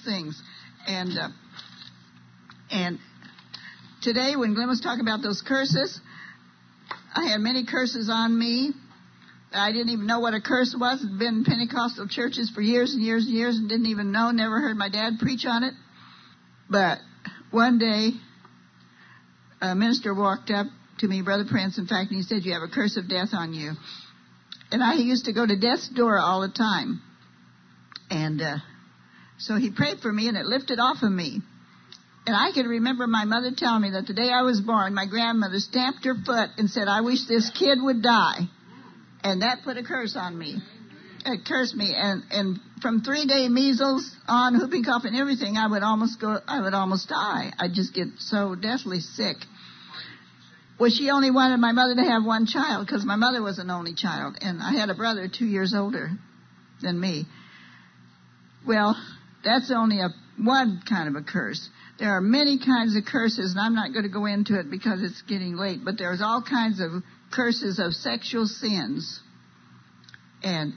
And today, when Glenn was talking about those curses, I had many curses on me. I didn't even know what a curse was. I'd been in Pentecostal churches for years and years and years and didn't even know, never heard my dad preach on it. But one day, a minister walked up to me, Brother Prince, in fact, and he said, you have a curse of death on you. And I used to go to death's door all the time. And so he prayed for me, and it lifted off of me. And I can remember my mother telling me that the day I was born, my grandmother stamped her foot and said, I wish this kid would die. And that put a curse on me. It cursed me. And from 3-day measles on, whooping cough and everything, I would almost die. I'd just get so deathly sick. Well, she only wanted my mother to have one child because my mother was an only child. And I had a brother 2 years older than me. Well, that's only one kind of a curse. There are many kinds of curses, and I'm not going to go into it because it's getting late, but there's all kinds of curses of sexual sins and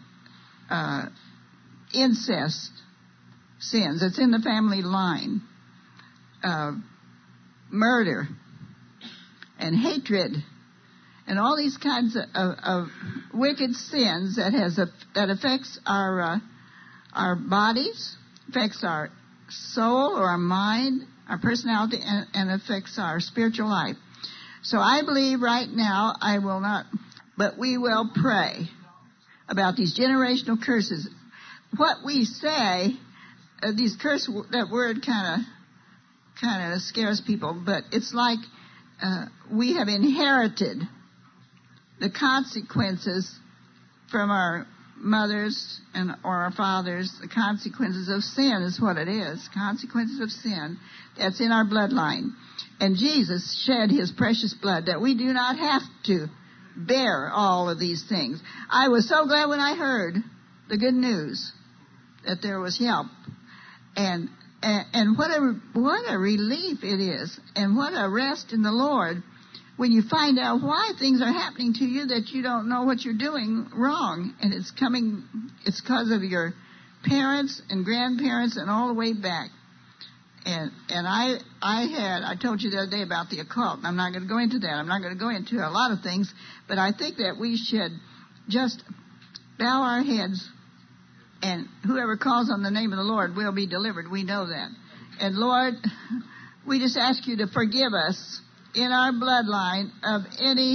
incest sins. It's in the family line. Murder and hatred and all these kinds of wicked sins that affects our bodies, affects our soul or our mind, our personality, and affects our spiritual life. So I believe right now I will not, but we will pray about these generational curses. What we say, these curse, that word kind of scares people, but it's like we have inherited the consequences from our mothers or our fathers. The consequences of sin is what it is. Consequences of sin. That's in our bloodline. And Jesus shed his precious blood that we do not have to bear all of these things. I was so glad when I heard the good news that there was help. And what a relief it is, and what a rest in the Lord when you find out why things are happening to you that you don't know what you're doing wrong. And it's because of your parents and grandparents and all the way back. And I told you the other day about the occult. I'm not going to go into that. I'm not going to go into a lot of things, but I think that we should just bow our heads, and whoever calls on the name of the Lord will be delivered. We know that. And Lord, we just ask you to forgive us in our bloodline of any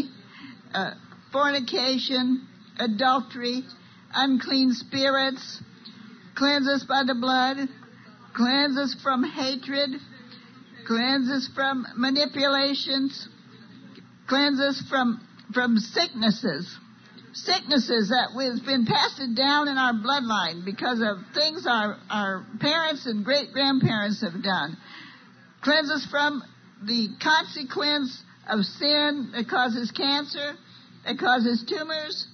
fornication, adultery, unclean spirits. Cleanse us by the blood. Cleanse us from hatred. Cleanse us from manipulations. Cleanse us from sicknesses. Sicknesses that has been passed down in our bloodline because of things our parents and great-grandparents have done. Cleanse us from the consequence of sin that causes cancer, that causes tumors,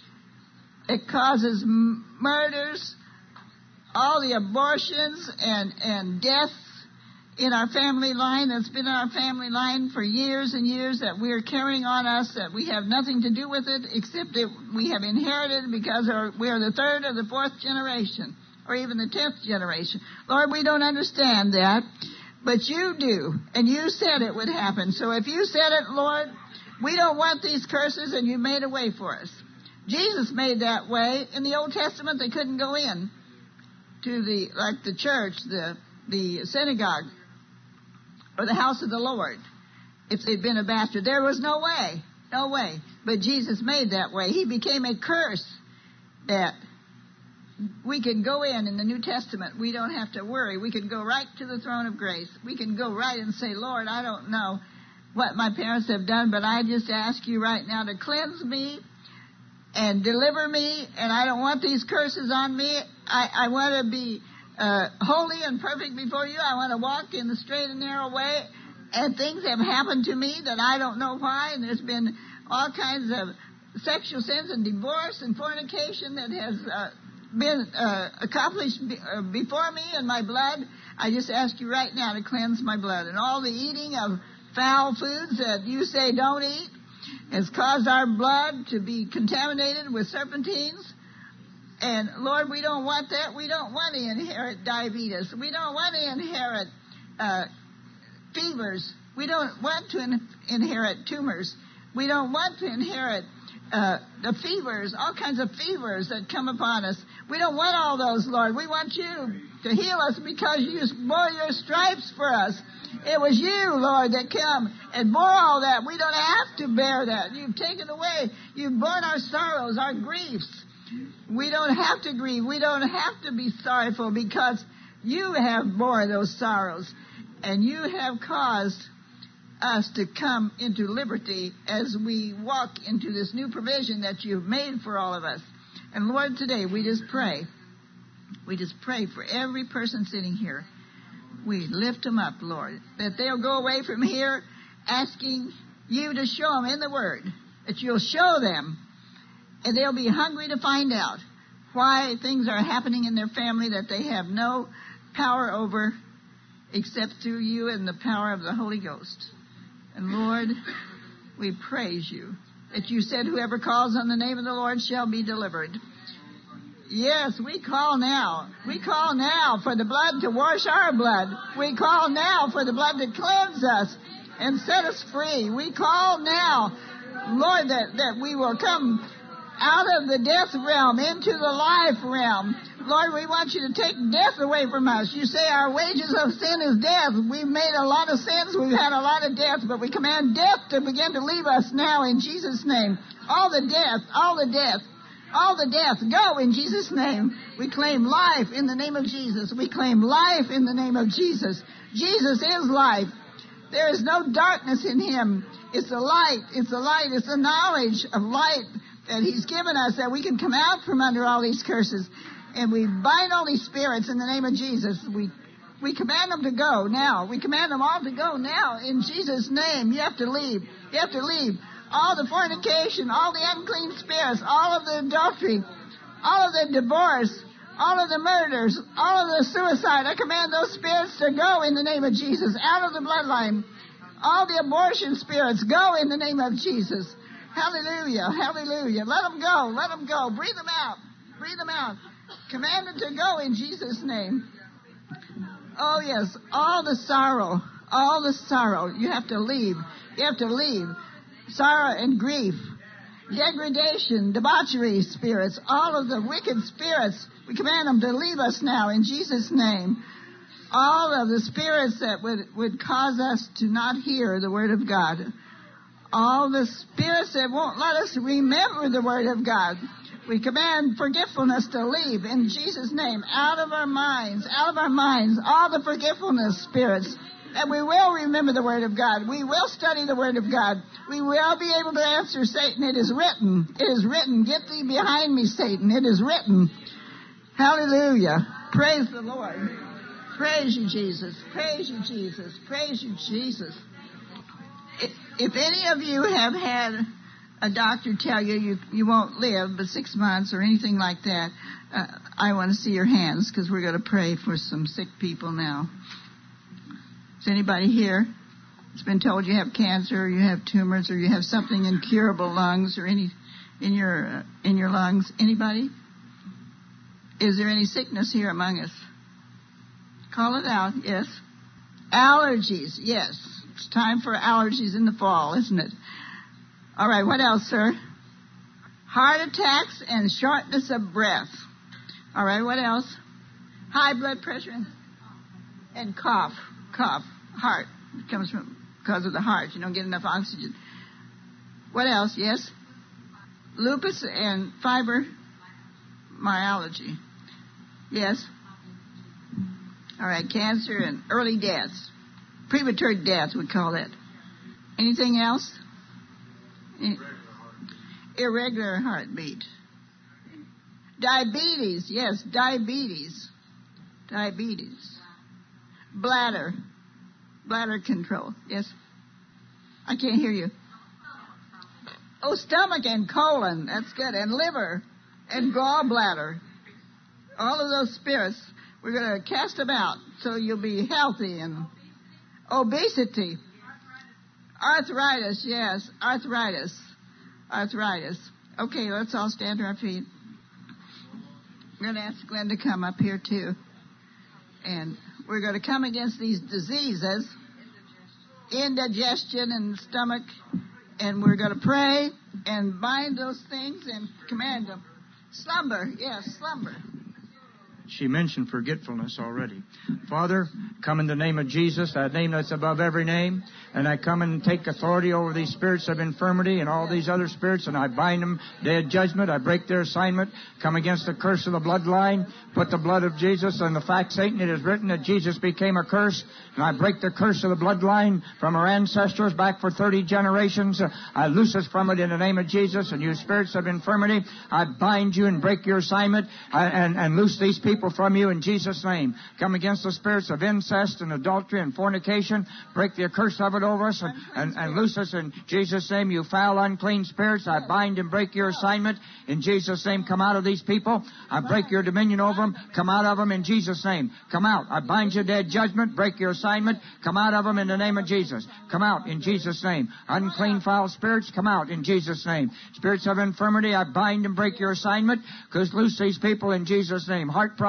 it causes murders, all the abortions and death in our family line that's been in our family line for years and years that we're carrying on us, that we have nothing to do with it except that we have inherited because we are the third or the fourth generation or even the 10th generation. Lord, we don't understand that, but you do, and you said it would happen. So if you said it, Lord, we don't want these curses, and you made a way for us. Jesus made that way. In the Old Testament, they couldn't go in to the church, the synagogue, or the house of the Lord if they'd been a bastard. There was no way. But Jesus made that way. He became a curse that we can go in the New Testament. We don't have to worry. We can go right to the throne of grace. We can go right and say, Lord, I don't know what my parents have done, but I just ask you right now to cleanse me and deliver me, and I don't want these curses on me. I want to be holy and perfect before you. I want to walk in the straight and narrow way, and things have happened to me that I don't know why, and there's been all kinds of sexual sins and divorce and fornication that has been accomplished before me in my blood. I just ask you right now to cleanse my blood. And all the eating of foul foods that you say don't eat has caused our blood to be contaminated with serpentines. And Lord, we don't want that. We don't want to inherit diabetes. We don't want to inherit fevers. We don't want to inherit tumors. We don't want to inherit the fevers, all kinds of fevers that come upon us. We don't want all those, Lord. We want you to heal us because you bore your stripes for us. It was you, Lord, that came and bore all that. We don't have to bear that. You've taken away. You've borne our sorrows, our griefs. We don't have to grieve. We don't have to be sorrowful because you have borne those sorrows. And you have caused us to come into liberty as we walk into this new provision that you've made for all of us. And Lord, today we just pray. We just pray for every person sitting here. We lift them up, Lord, that they'll go away from here asking you to show them in the Word, that you'll show them, and they'll be hungry to find out why things are happening in their family that they have no power over except through you and the power of the Holy Ghost. And Lord, we praise you that you said whoever calls on the name of the Lord shall be delivered. Yes, we call now. We call now for the blood to wash our blood. We call now for the blood to cleanse us and set us free. We call now Lord, that we will come out of the death realm into the life realm. Lord, we want you to take death away from us. You say our wages of sin is death. We've made a lot of sins. We've had a lot of death, but we command death to begin to leave us now in Jesus' name. All the death, go in Jesus' name. We claim life in the name of Jesus. We claim life in the name of Jesus. Jesus is life. There is no darkness in him. It's the light. It's the light. It's the knowledge of light that he's given us, that we can come out from under all these curses. And we bind all these spirits in the name of Jesus. We command them to go now. We command them all to go now in Jesus' name. You have to leave. You have to leave. All the fornication, all the unclean spirits, all of the adultery, all of the divorce, all of the murders, all of the suicide. I command those spirits to go in the name of Jesus, out of the bloodline. All the abortion spirits, go in the name of Jesus. Hallelujah, hallelujah. Let them go, let them go. Breathe them out, breathe them out. Command them to go in Jesus' name. Oh, yes, all the sorrow, you have to leave. You have to leave. Sorrow and grief, degradation, debauchery spirits, all of the wicked spirits, we command them to leave us now in Jesus' name. All of the spirits that would cause us to not hear the Word of God. All the spirits that won't let us remember the Word of God. We command forgetfulness to leave in Jesus' name. Out of our minds, all the forgetfulness spirits. And we will remember the Word of God. We will study the Word of God. We will be able to answer Satan. It is written. It is written. Get thee behind me, Satan. It is written. Hallelujah. Praise the Lord. Praise you, Jesus. Praise you, Jesus. Praise you, Jesus. If any of you have had a doctor tell you won't live but 6 months or anything like that, I want to see your hands because we're going to pray for some sick people now. Is anybody here? It's been told you have cancer, or you have tumors, or you have something incurable lungs, or any in your lungs. Anybody? Is there any sickness here among us? Call it out. Yes. Allergies. Yes. It's time for allergies in the fall, isn't it? All right. What else, sir? Heart attacks and shortness of breath. All right. What else? High blood pressure and cough. Heart. It comes from because of the heart. You don't get enough oxygen. What else? Yes? Lupus and fibromyalgia. Yes? All right. Cancer and early deaths. Premature death, we call that. Anything else? Irregular heartbeat. Diabetes. Yes, diabetes. Bladder control. Yes? I can't hear you. Oh, stomach and colon. That's good. And liver and gallbladder. All of those spirits, we're going to cast them out so you'll be healthy. And obesity. Arthritis. Yes, arthritis. Okay, let's all stand to our feet. I'm going to ask Glenn to come up here too. And we're going to come against these diseases, indigestion and stomach, and we're going to pray and bind those things and command them. Slumber, yes, slumber. She mentioned forgetfulness already. Father, come in the name of Jesus, that name that's above every name, and I come and take authority over these spirits of infirmity and all these other spirits, and I bind them, dead judgment. I break their assignment, come against the curse of the bloodline, put the blood of Jesus on the fact, Satan, it is written that Jesus became a curse, and I break the curse of the bloodline from our ancestors back for 30 generations. I loose us from it in the name of Jesus, and you spirits of infirmity, I bind you and break your assignment and loose these people from you in Jesus' name. Come against the spirits of incest and adultery and fornication. Break the curse of it over us and loose us in Jesus' name. You foul, unclean spirits, I bind and break your assignment in Jesus' name. Come out of these people. I break your dominion over them. Come out of them in Jesus' name. Come out. I bind your dead judgment. Break your assignment. Come out of them in the name of Jesus. Come out in Jesus' name. Unclean, foul spirits, come out in Jesus' name. Spirits of infirmity, I bind and break your assignment. Because loose these people in Jesus' name. Heart problems,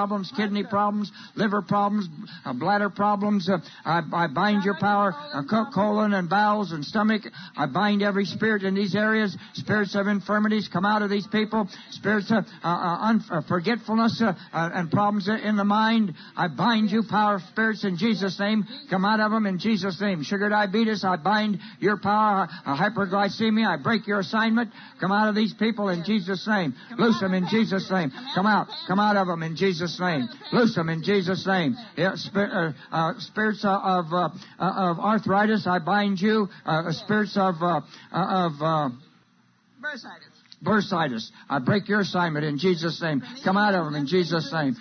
problems, kidney problems, liver problems, bladder problems. I bind your power, colon and bowels and stomach. I bind every spirit in these areas. Spirits of infirmities come out of these people. Spirits of forgetfulness and problems in the mind. I bind you, power of spirits, in Jesus' name. Come out of them in Jesus' name. Sugar diabetes, I bind your power. Hyperglycemia, I break your assignment. Come out of these people in Jesus' name. Loose them in Jesus' name. Come out of them in Jesus' name. Loose them in Jesus' name. Spirits of arthritis, I bind you. Spirits of bursitis, I break your assignment in Jesus' name. Come out of them in Jesus' name.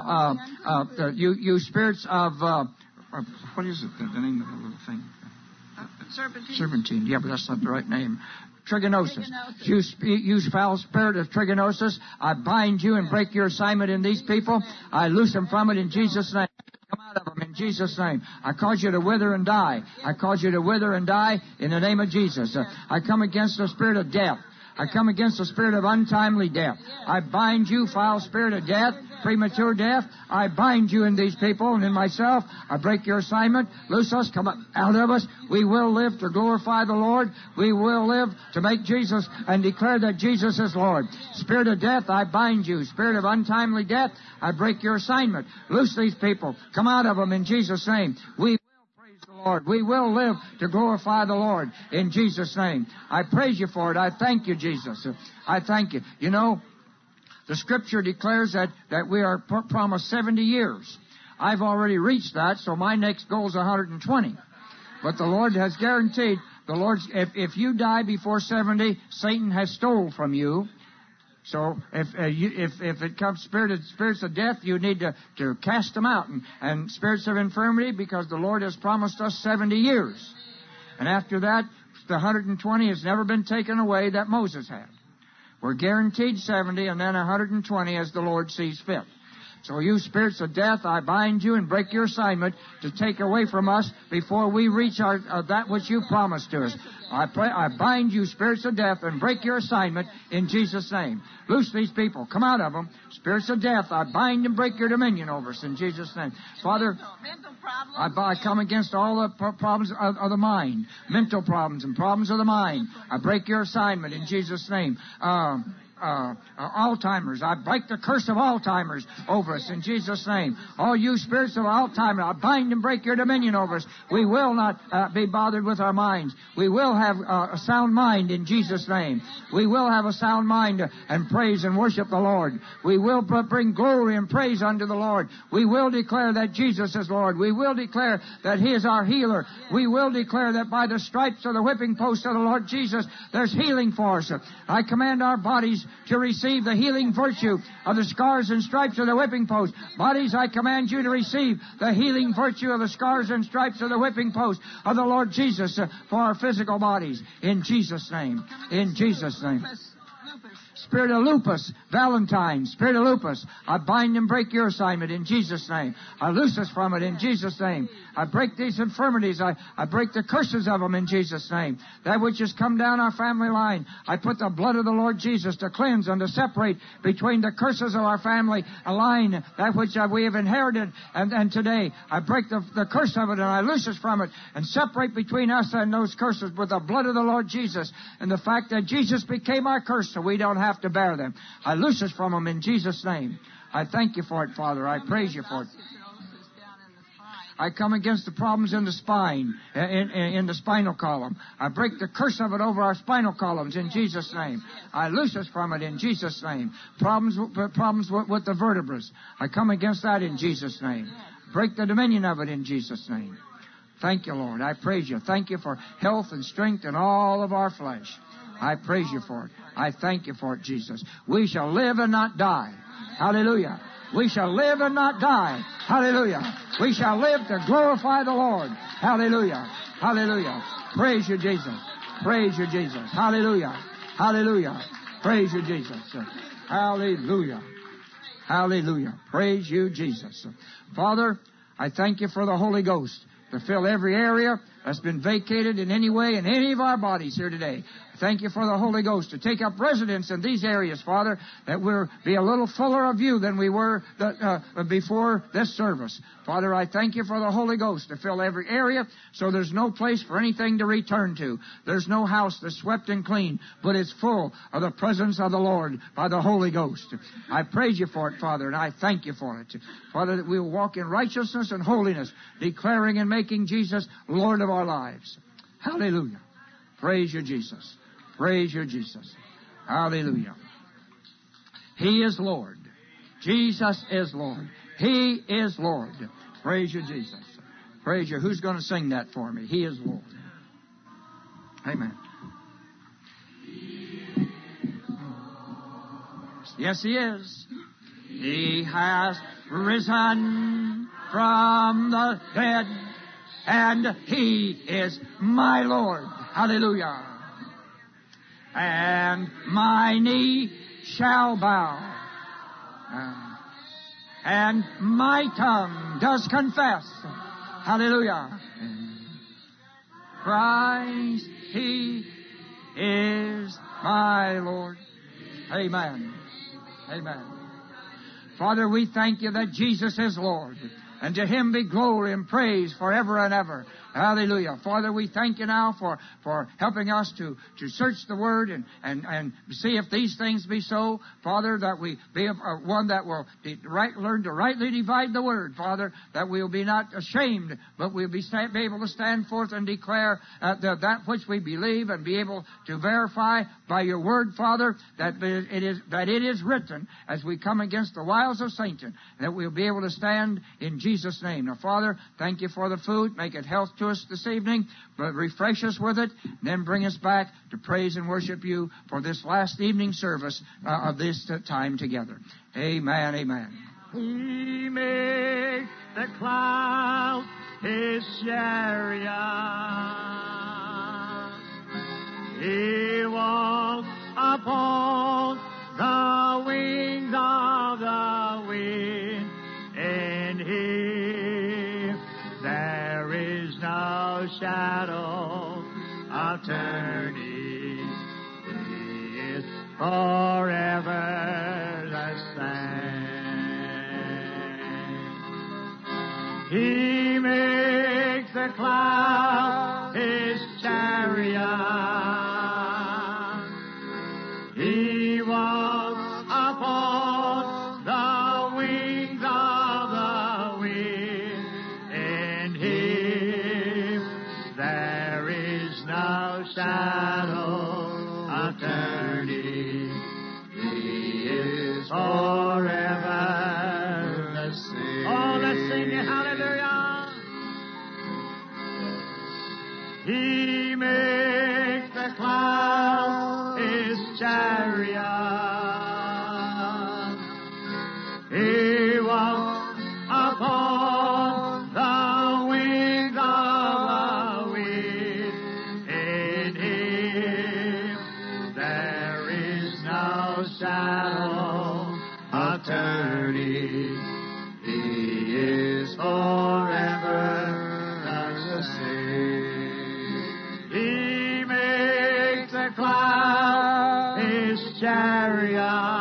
You spirits of what is it? The name of the little thing? Serpentine. Yeah, but that's not the right name. Trigonosis. You foul spirit of trigonosis, I bind you and break your assignment in these people. I loose them from it in Jesus' name. Come out of them in Jesus' name. I cause you to wither and die. I cause you to wither and die in the name of Jesus. I come against the spirit of death. I come against the spirit of untimely death. I bind you, foul spirit of death, premature death. I bind you in these people and in myself. I break your assignment. Loose us. Come out of us. We will live to glorify the Lord. We will live to make Jesus and declare that Jesus is Lord. Spirit of death, I bind you. Spirit of untimely death, I break your assignment. Loose these people. Come out of them in Jesus' name. We Lord. We will live to glorify the Lord in Jesus' name. I praise you for it. I thank you, Jesus. I thank you. You know, the Scripture declares that we are promised 70 years. I've already reached that, so my next goal is 120. But the Lord has guaranteed, if you die before 70, Satan has stole from you. So if it comes spirits of death, you need to cast them out, and spirits of infirmity, because the Lord has promised us 70 years. And after that, the 120 has never been taken away that Moses had. We're guaranteed 70 and then 120 as the Lord sees fit. So you spirits of death, I bind you and break your assignment to take away from us before we reach that which you promised to us. I bind you, spirits of death, and break your assignment in Jesus' name. Loose these people. Come out of them. Spirits of death, I bind and break your dominion over us in Jesus' name. Father, I come against all the problems of the mind, mental problems and problems of the mind. I break your assignment in Jesus' name. Alzheimer's, I break the curse of Alzheimer's over us in Jesus' name. All you spirits of Alzheimer's, I bind and break your dominion over us. We will not be bothered with our minds. We will have a sound mind in Jesus' name. We will have a sound mind and praise and worship the Lord. We will bring glory and praise unto the Lord. We will declare that Jesus is Lord. We will declare that He is our healer. We will declare that by the stripes of the whipping post of the Lord Jesus, there's healing for us. I command our bodies to receive the healing virtue of the scars and stripes of the whipping post. Bodies, I command you to receive the healing virtue of the scars and stripes of the whipping post of the Lord Jesus for our physical bodies. In Jesus' name. In Jesus' name. Spirit of lupus, Valentine, spirit of lupus, I bind and break your assignment in Jesus' name. I loose us from it in Jesus' name. I break these infirmities. I break the curses of them in Jesus' name. That which has come down our family line, I put the blood of the Lord Jesus to cleanse and to separate between the curses of our family line, that which we have inherited. And today, I break the curse of it and I loose us from it and separate between us and those curses with the blood of the Lord Jesus and the fact that Jesus became our curse so we don't have to bear them. I loose us from them in Jesus' name. I thank you for it, Father. I praise you for it. I come against the problems in the spine, in the spinal column. I break the curse of it over our spinal columns in Jesus' name. I loose us from it in Jesus' name. Problems with the vertebrae. I come against that in Jesus' name. Break the dominion of it in Jesus' name. Thank you, Lord. I praise you. Thank you for health and strength in all of our flesh. I praise you for it. I thank you for it, Jesus. We shall live and not die. Hallelujah. We shall live and not die. Hallelujah. We shall live to glorify the Lord. Hallelujah. Hallelujah. Praise you, Jesus. Praise you, Jesus. Hallelujah. Hallelujah. Praise you, Jesus. Hallelujah. Hallelujah. Praise you, Jesus. Father, I thank you for the Holy Ghost to fill every area that's been vacated in any way in any of our bodies here today. Thank you for the Holy Ghost to take up residence in these areas, Father, that we'll be a little fuller of you than we were before this service. Father, I thank you for the Holy Ghost to fill every area so there's no place for anything to return to. There's no house that's swept and clean, but it's full of the presence of the Lord by the Holy Ghost. I praise you for it, Father, and I thank you for it. Father, that we'll walk in righteousness and holiness, declaring and making Jesus Lord of our lives. Hallelujah. Praise you, Jesus. Praise you, Jesus. Hallelujah. He is Lord. Jesus is Lord. He is Lord. Praise you, Jesus. Praise you. Who's going to sing that for me? He is Lord. Amen. Yes, He is. He has risen from the dead, and He is my Lord. Hallelujah. And my knee shall bow, and my tongue does confess. Hallelujah. Christ, He is my Lord. Amen. Amen. Father, we thank you that Jesus is Lord, and to Him be glory and praise forever and ever. Hallelujah. Father, we thank you now for helping us to search the Word and see if these things be so. Father, that we be one that will learn to rightly divide the Word, Father, that we'll be not ashamed, but we'll be able to stand forth and declare that which we believe, and be able to verify by your Word, Father, that it is written as we come against the wiles of Satan, that we'll be able to stand in Jesus' name. Now, Father, thank you for the food. Make it health to us this evening, but refresh us with it, then bring us back to praise and worship you for this last evening service of this time together. Amen, amen. He makes the clouds His chariot. He walks upon the wings of the wind, and there is no shadow of turning. He is forever the same. He makes the clouds His chariot. He walks upon the wings of the wind, and there is no shadow of turning. He is forever the same. Oh, let's sing it, hallelujah. He makes the clouds His chariot. He walks upon the wings of the wind. In Him there is no shadow of turning. He is forever the same. He makes the cloud His chariot.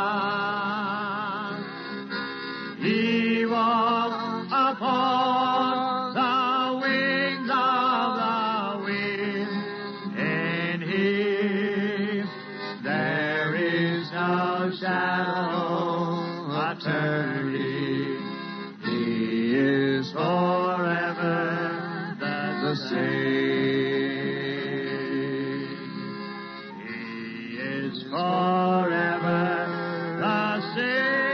He walks upon the wings of the wind. In Him there is no shadow of turning. He is forever the same. He is forever the same.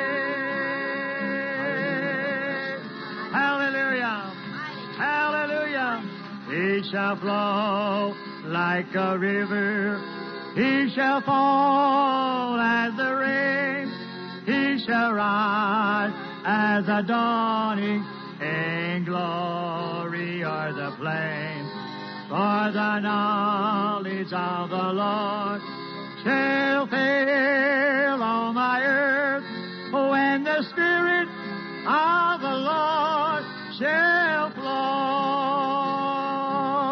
Hallelujah. Hallelujah. He shall flow like a river. He shall fall as the rain. He shall rise as a dawning in glory o'er the plain. For the knowledge of the Lord shall fill all my earth, when the Spirit of the Lord shall flow.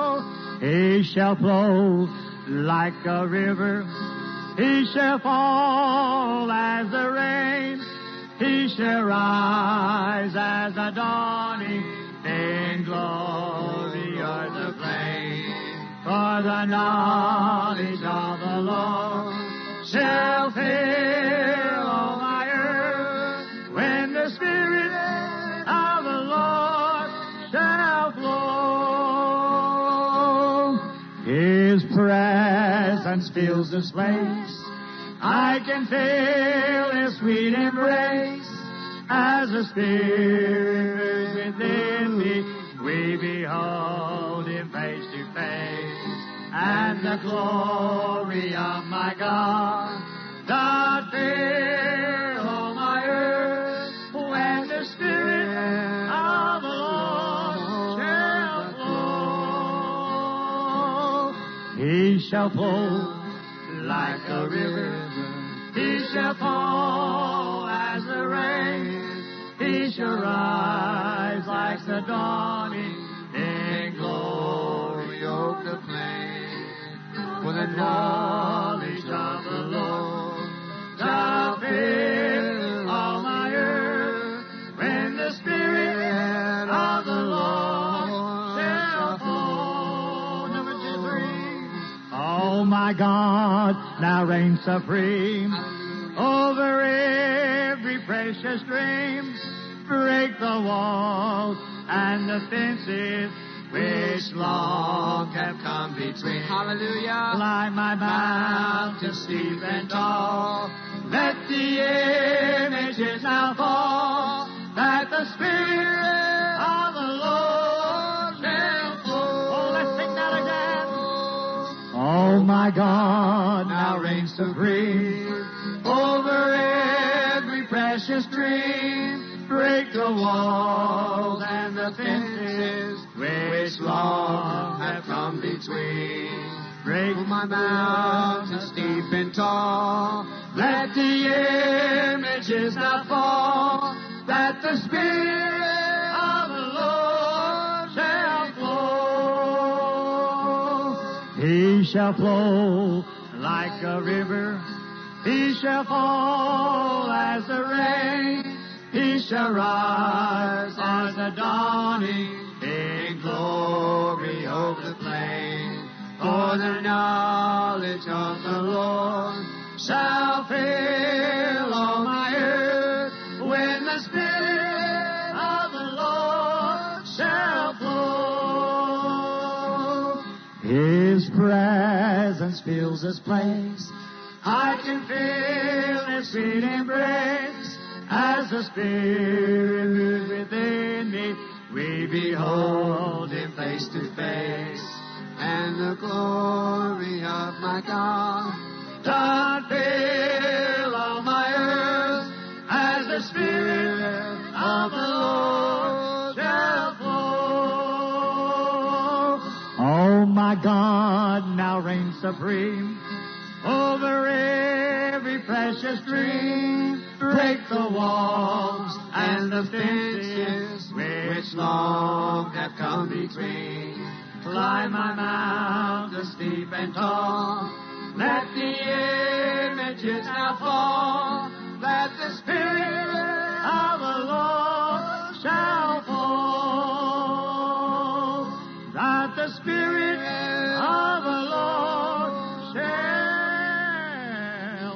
He shall flow like a river. He shall fall as the rain. He shall rise as the dawning in glory o'er the plain. For the knowledge of the Lord shall fill all my earth, when the Spirit of the Lord shall flow. His presence fills this place. I can feel His sweet embrace. As the Spirit within me, we behold Him face to face. And the glory of my God doth fill all my earth, when the Spirit of the Lord shall flow. He shall flow like a river. He shall fall as the rain. He shall rise like the dawning in glory over the plain. For the knowledge of the Lord shall fill all my earth, when the Spirit of the Lord shall fall. Number 2, 3. Oh, my God now reigns supreme over every precious dream. Break the walls and the fences which long have come between. Hallelujah. Climb my mountain steep and tall. Let the images now fall, that the Spirit of the Lord shall flow. Oh, let's sing that again. Oh, my God now reigns supreme over every precious dream. Break the walls and the fences which long have come between. Break my mountain steep and tall. Let the images now fall, that the Spirit of the Lord shall flow. He shall flow like a river. He shall fall as the rain. He shall rise as the dawning in glory over the plain. For the knowledge of the Lord shall fill all my earth, when the Spirit of the Lord shall flow. His presence fills this place. I can feel His sweet embrace. As the Spirit moves within me, we behold Him face to face. And the glory of my God doth fill all my earth, as the Spirit of the Lord shall flow. Oh, my God now reigns supreme over every precious dream. Break the walls and the fences which long have come between. Climb my mountain steep and tall. Let the images now fall, that the Spirit of the Lord shall fall. That the Spirit of the Lord shall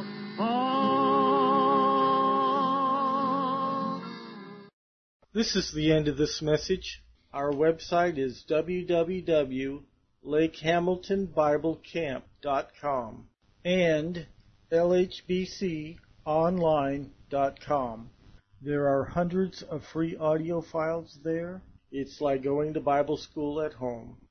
fall. This is the end of this message. Our website is www.lakehamiltonbiblecamp.com and lhbconline.com. There are hundreds of free audio files there. It's like going to Bible school at home.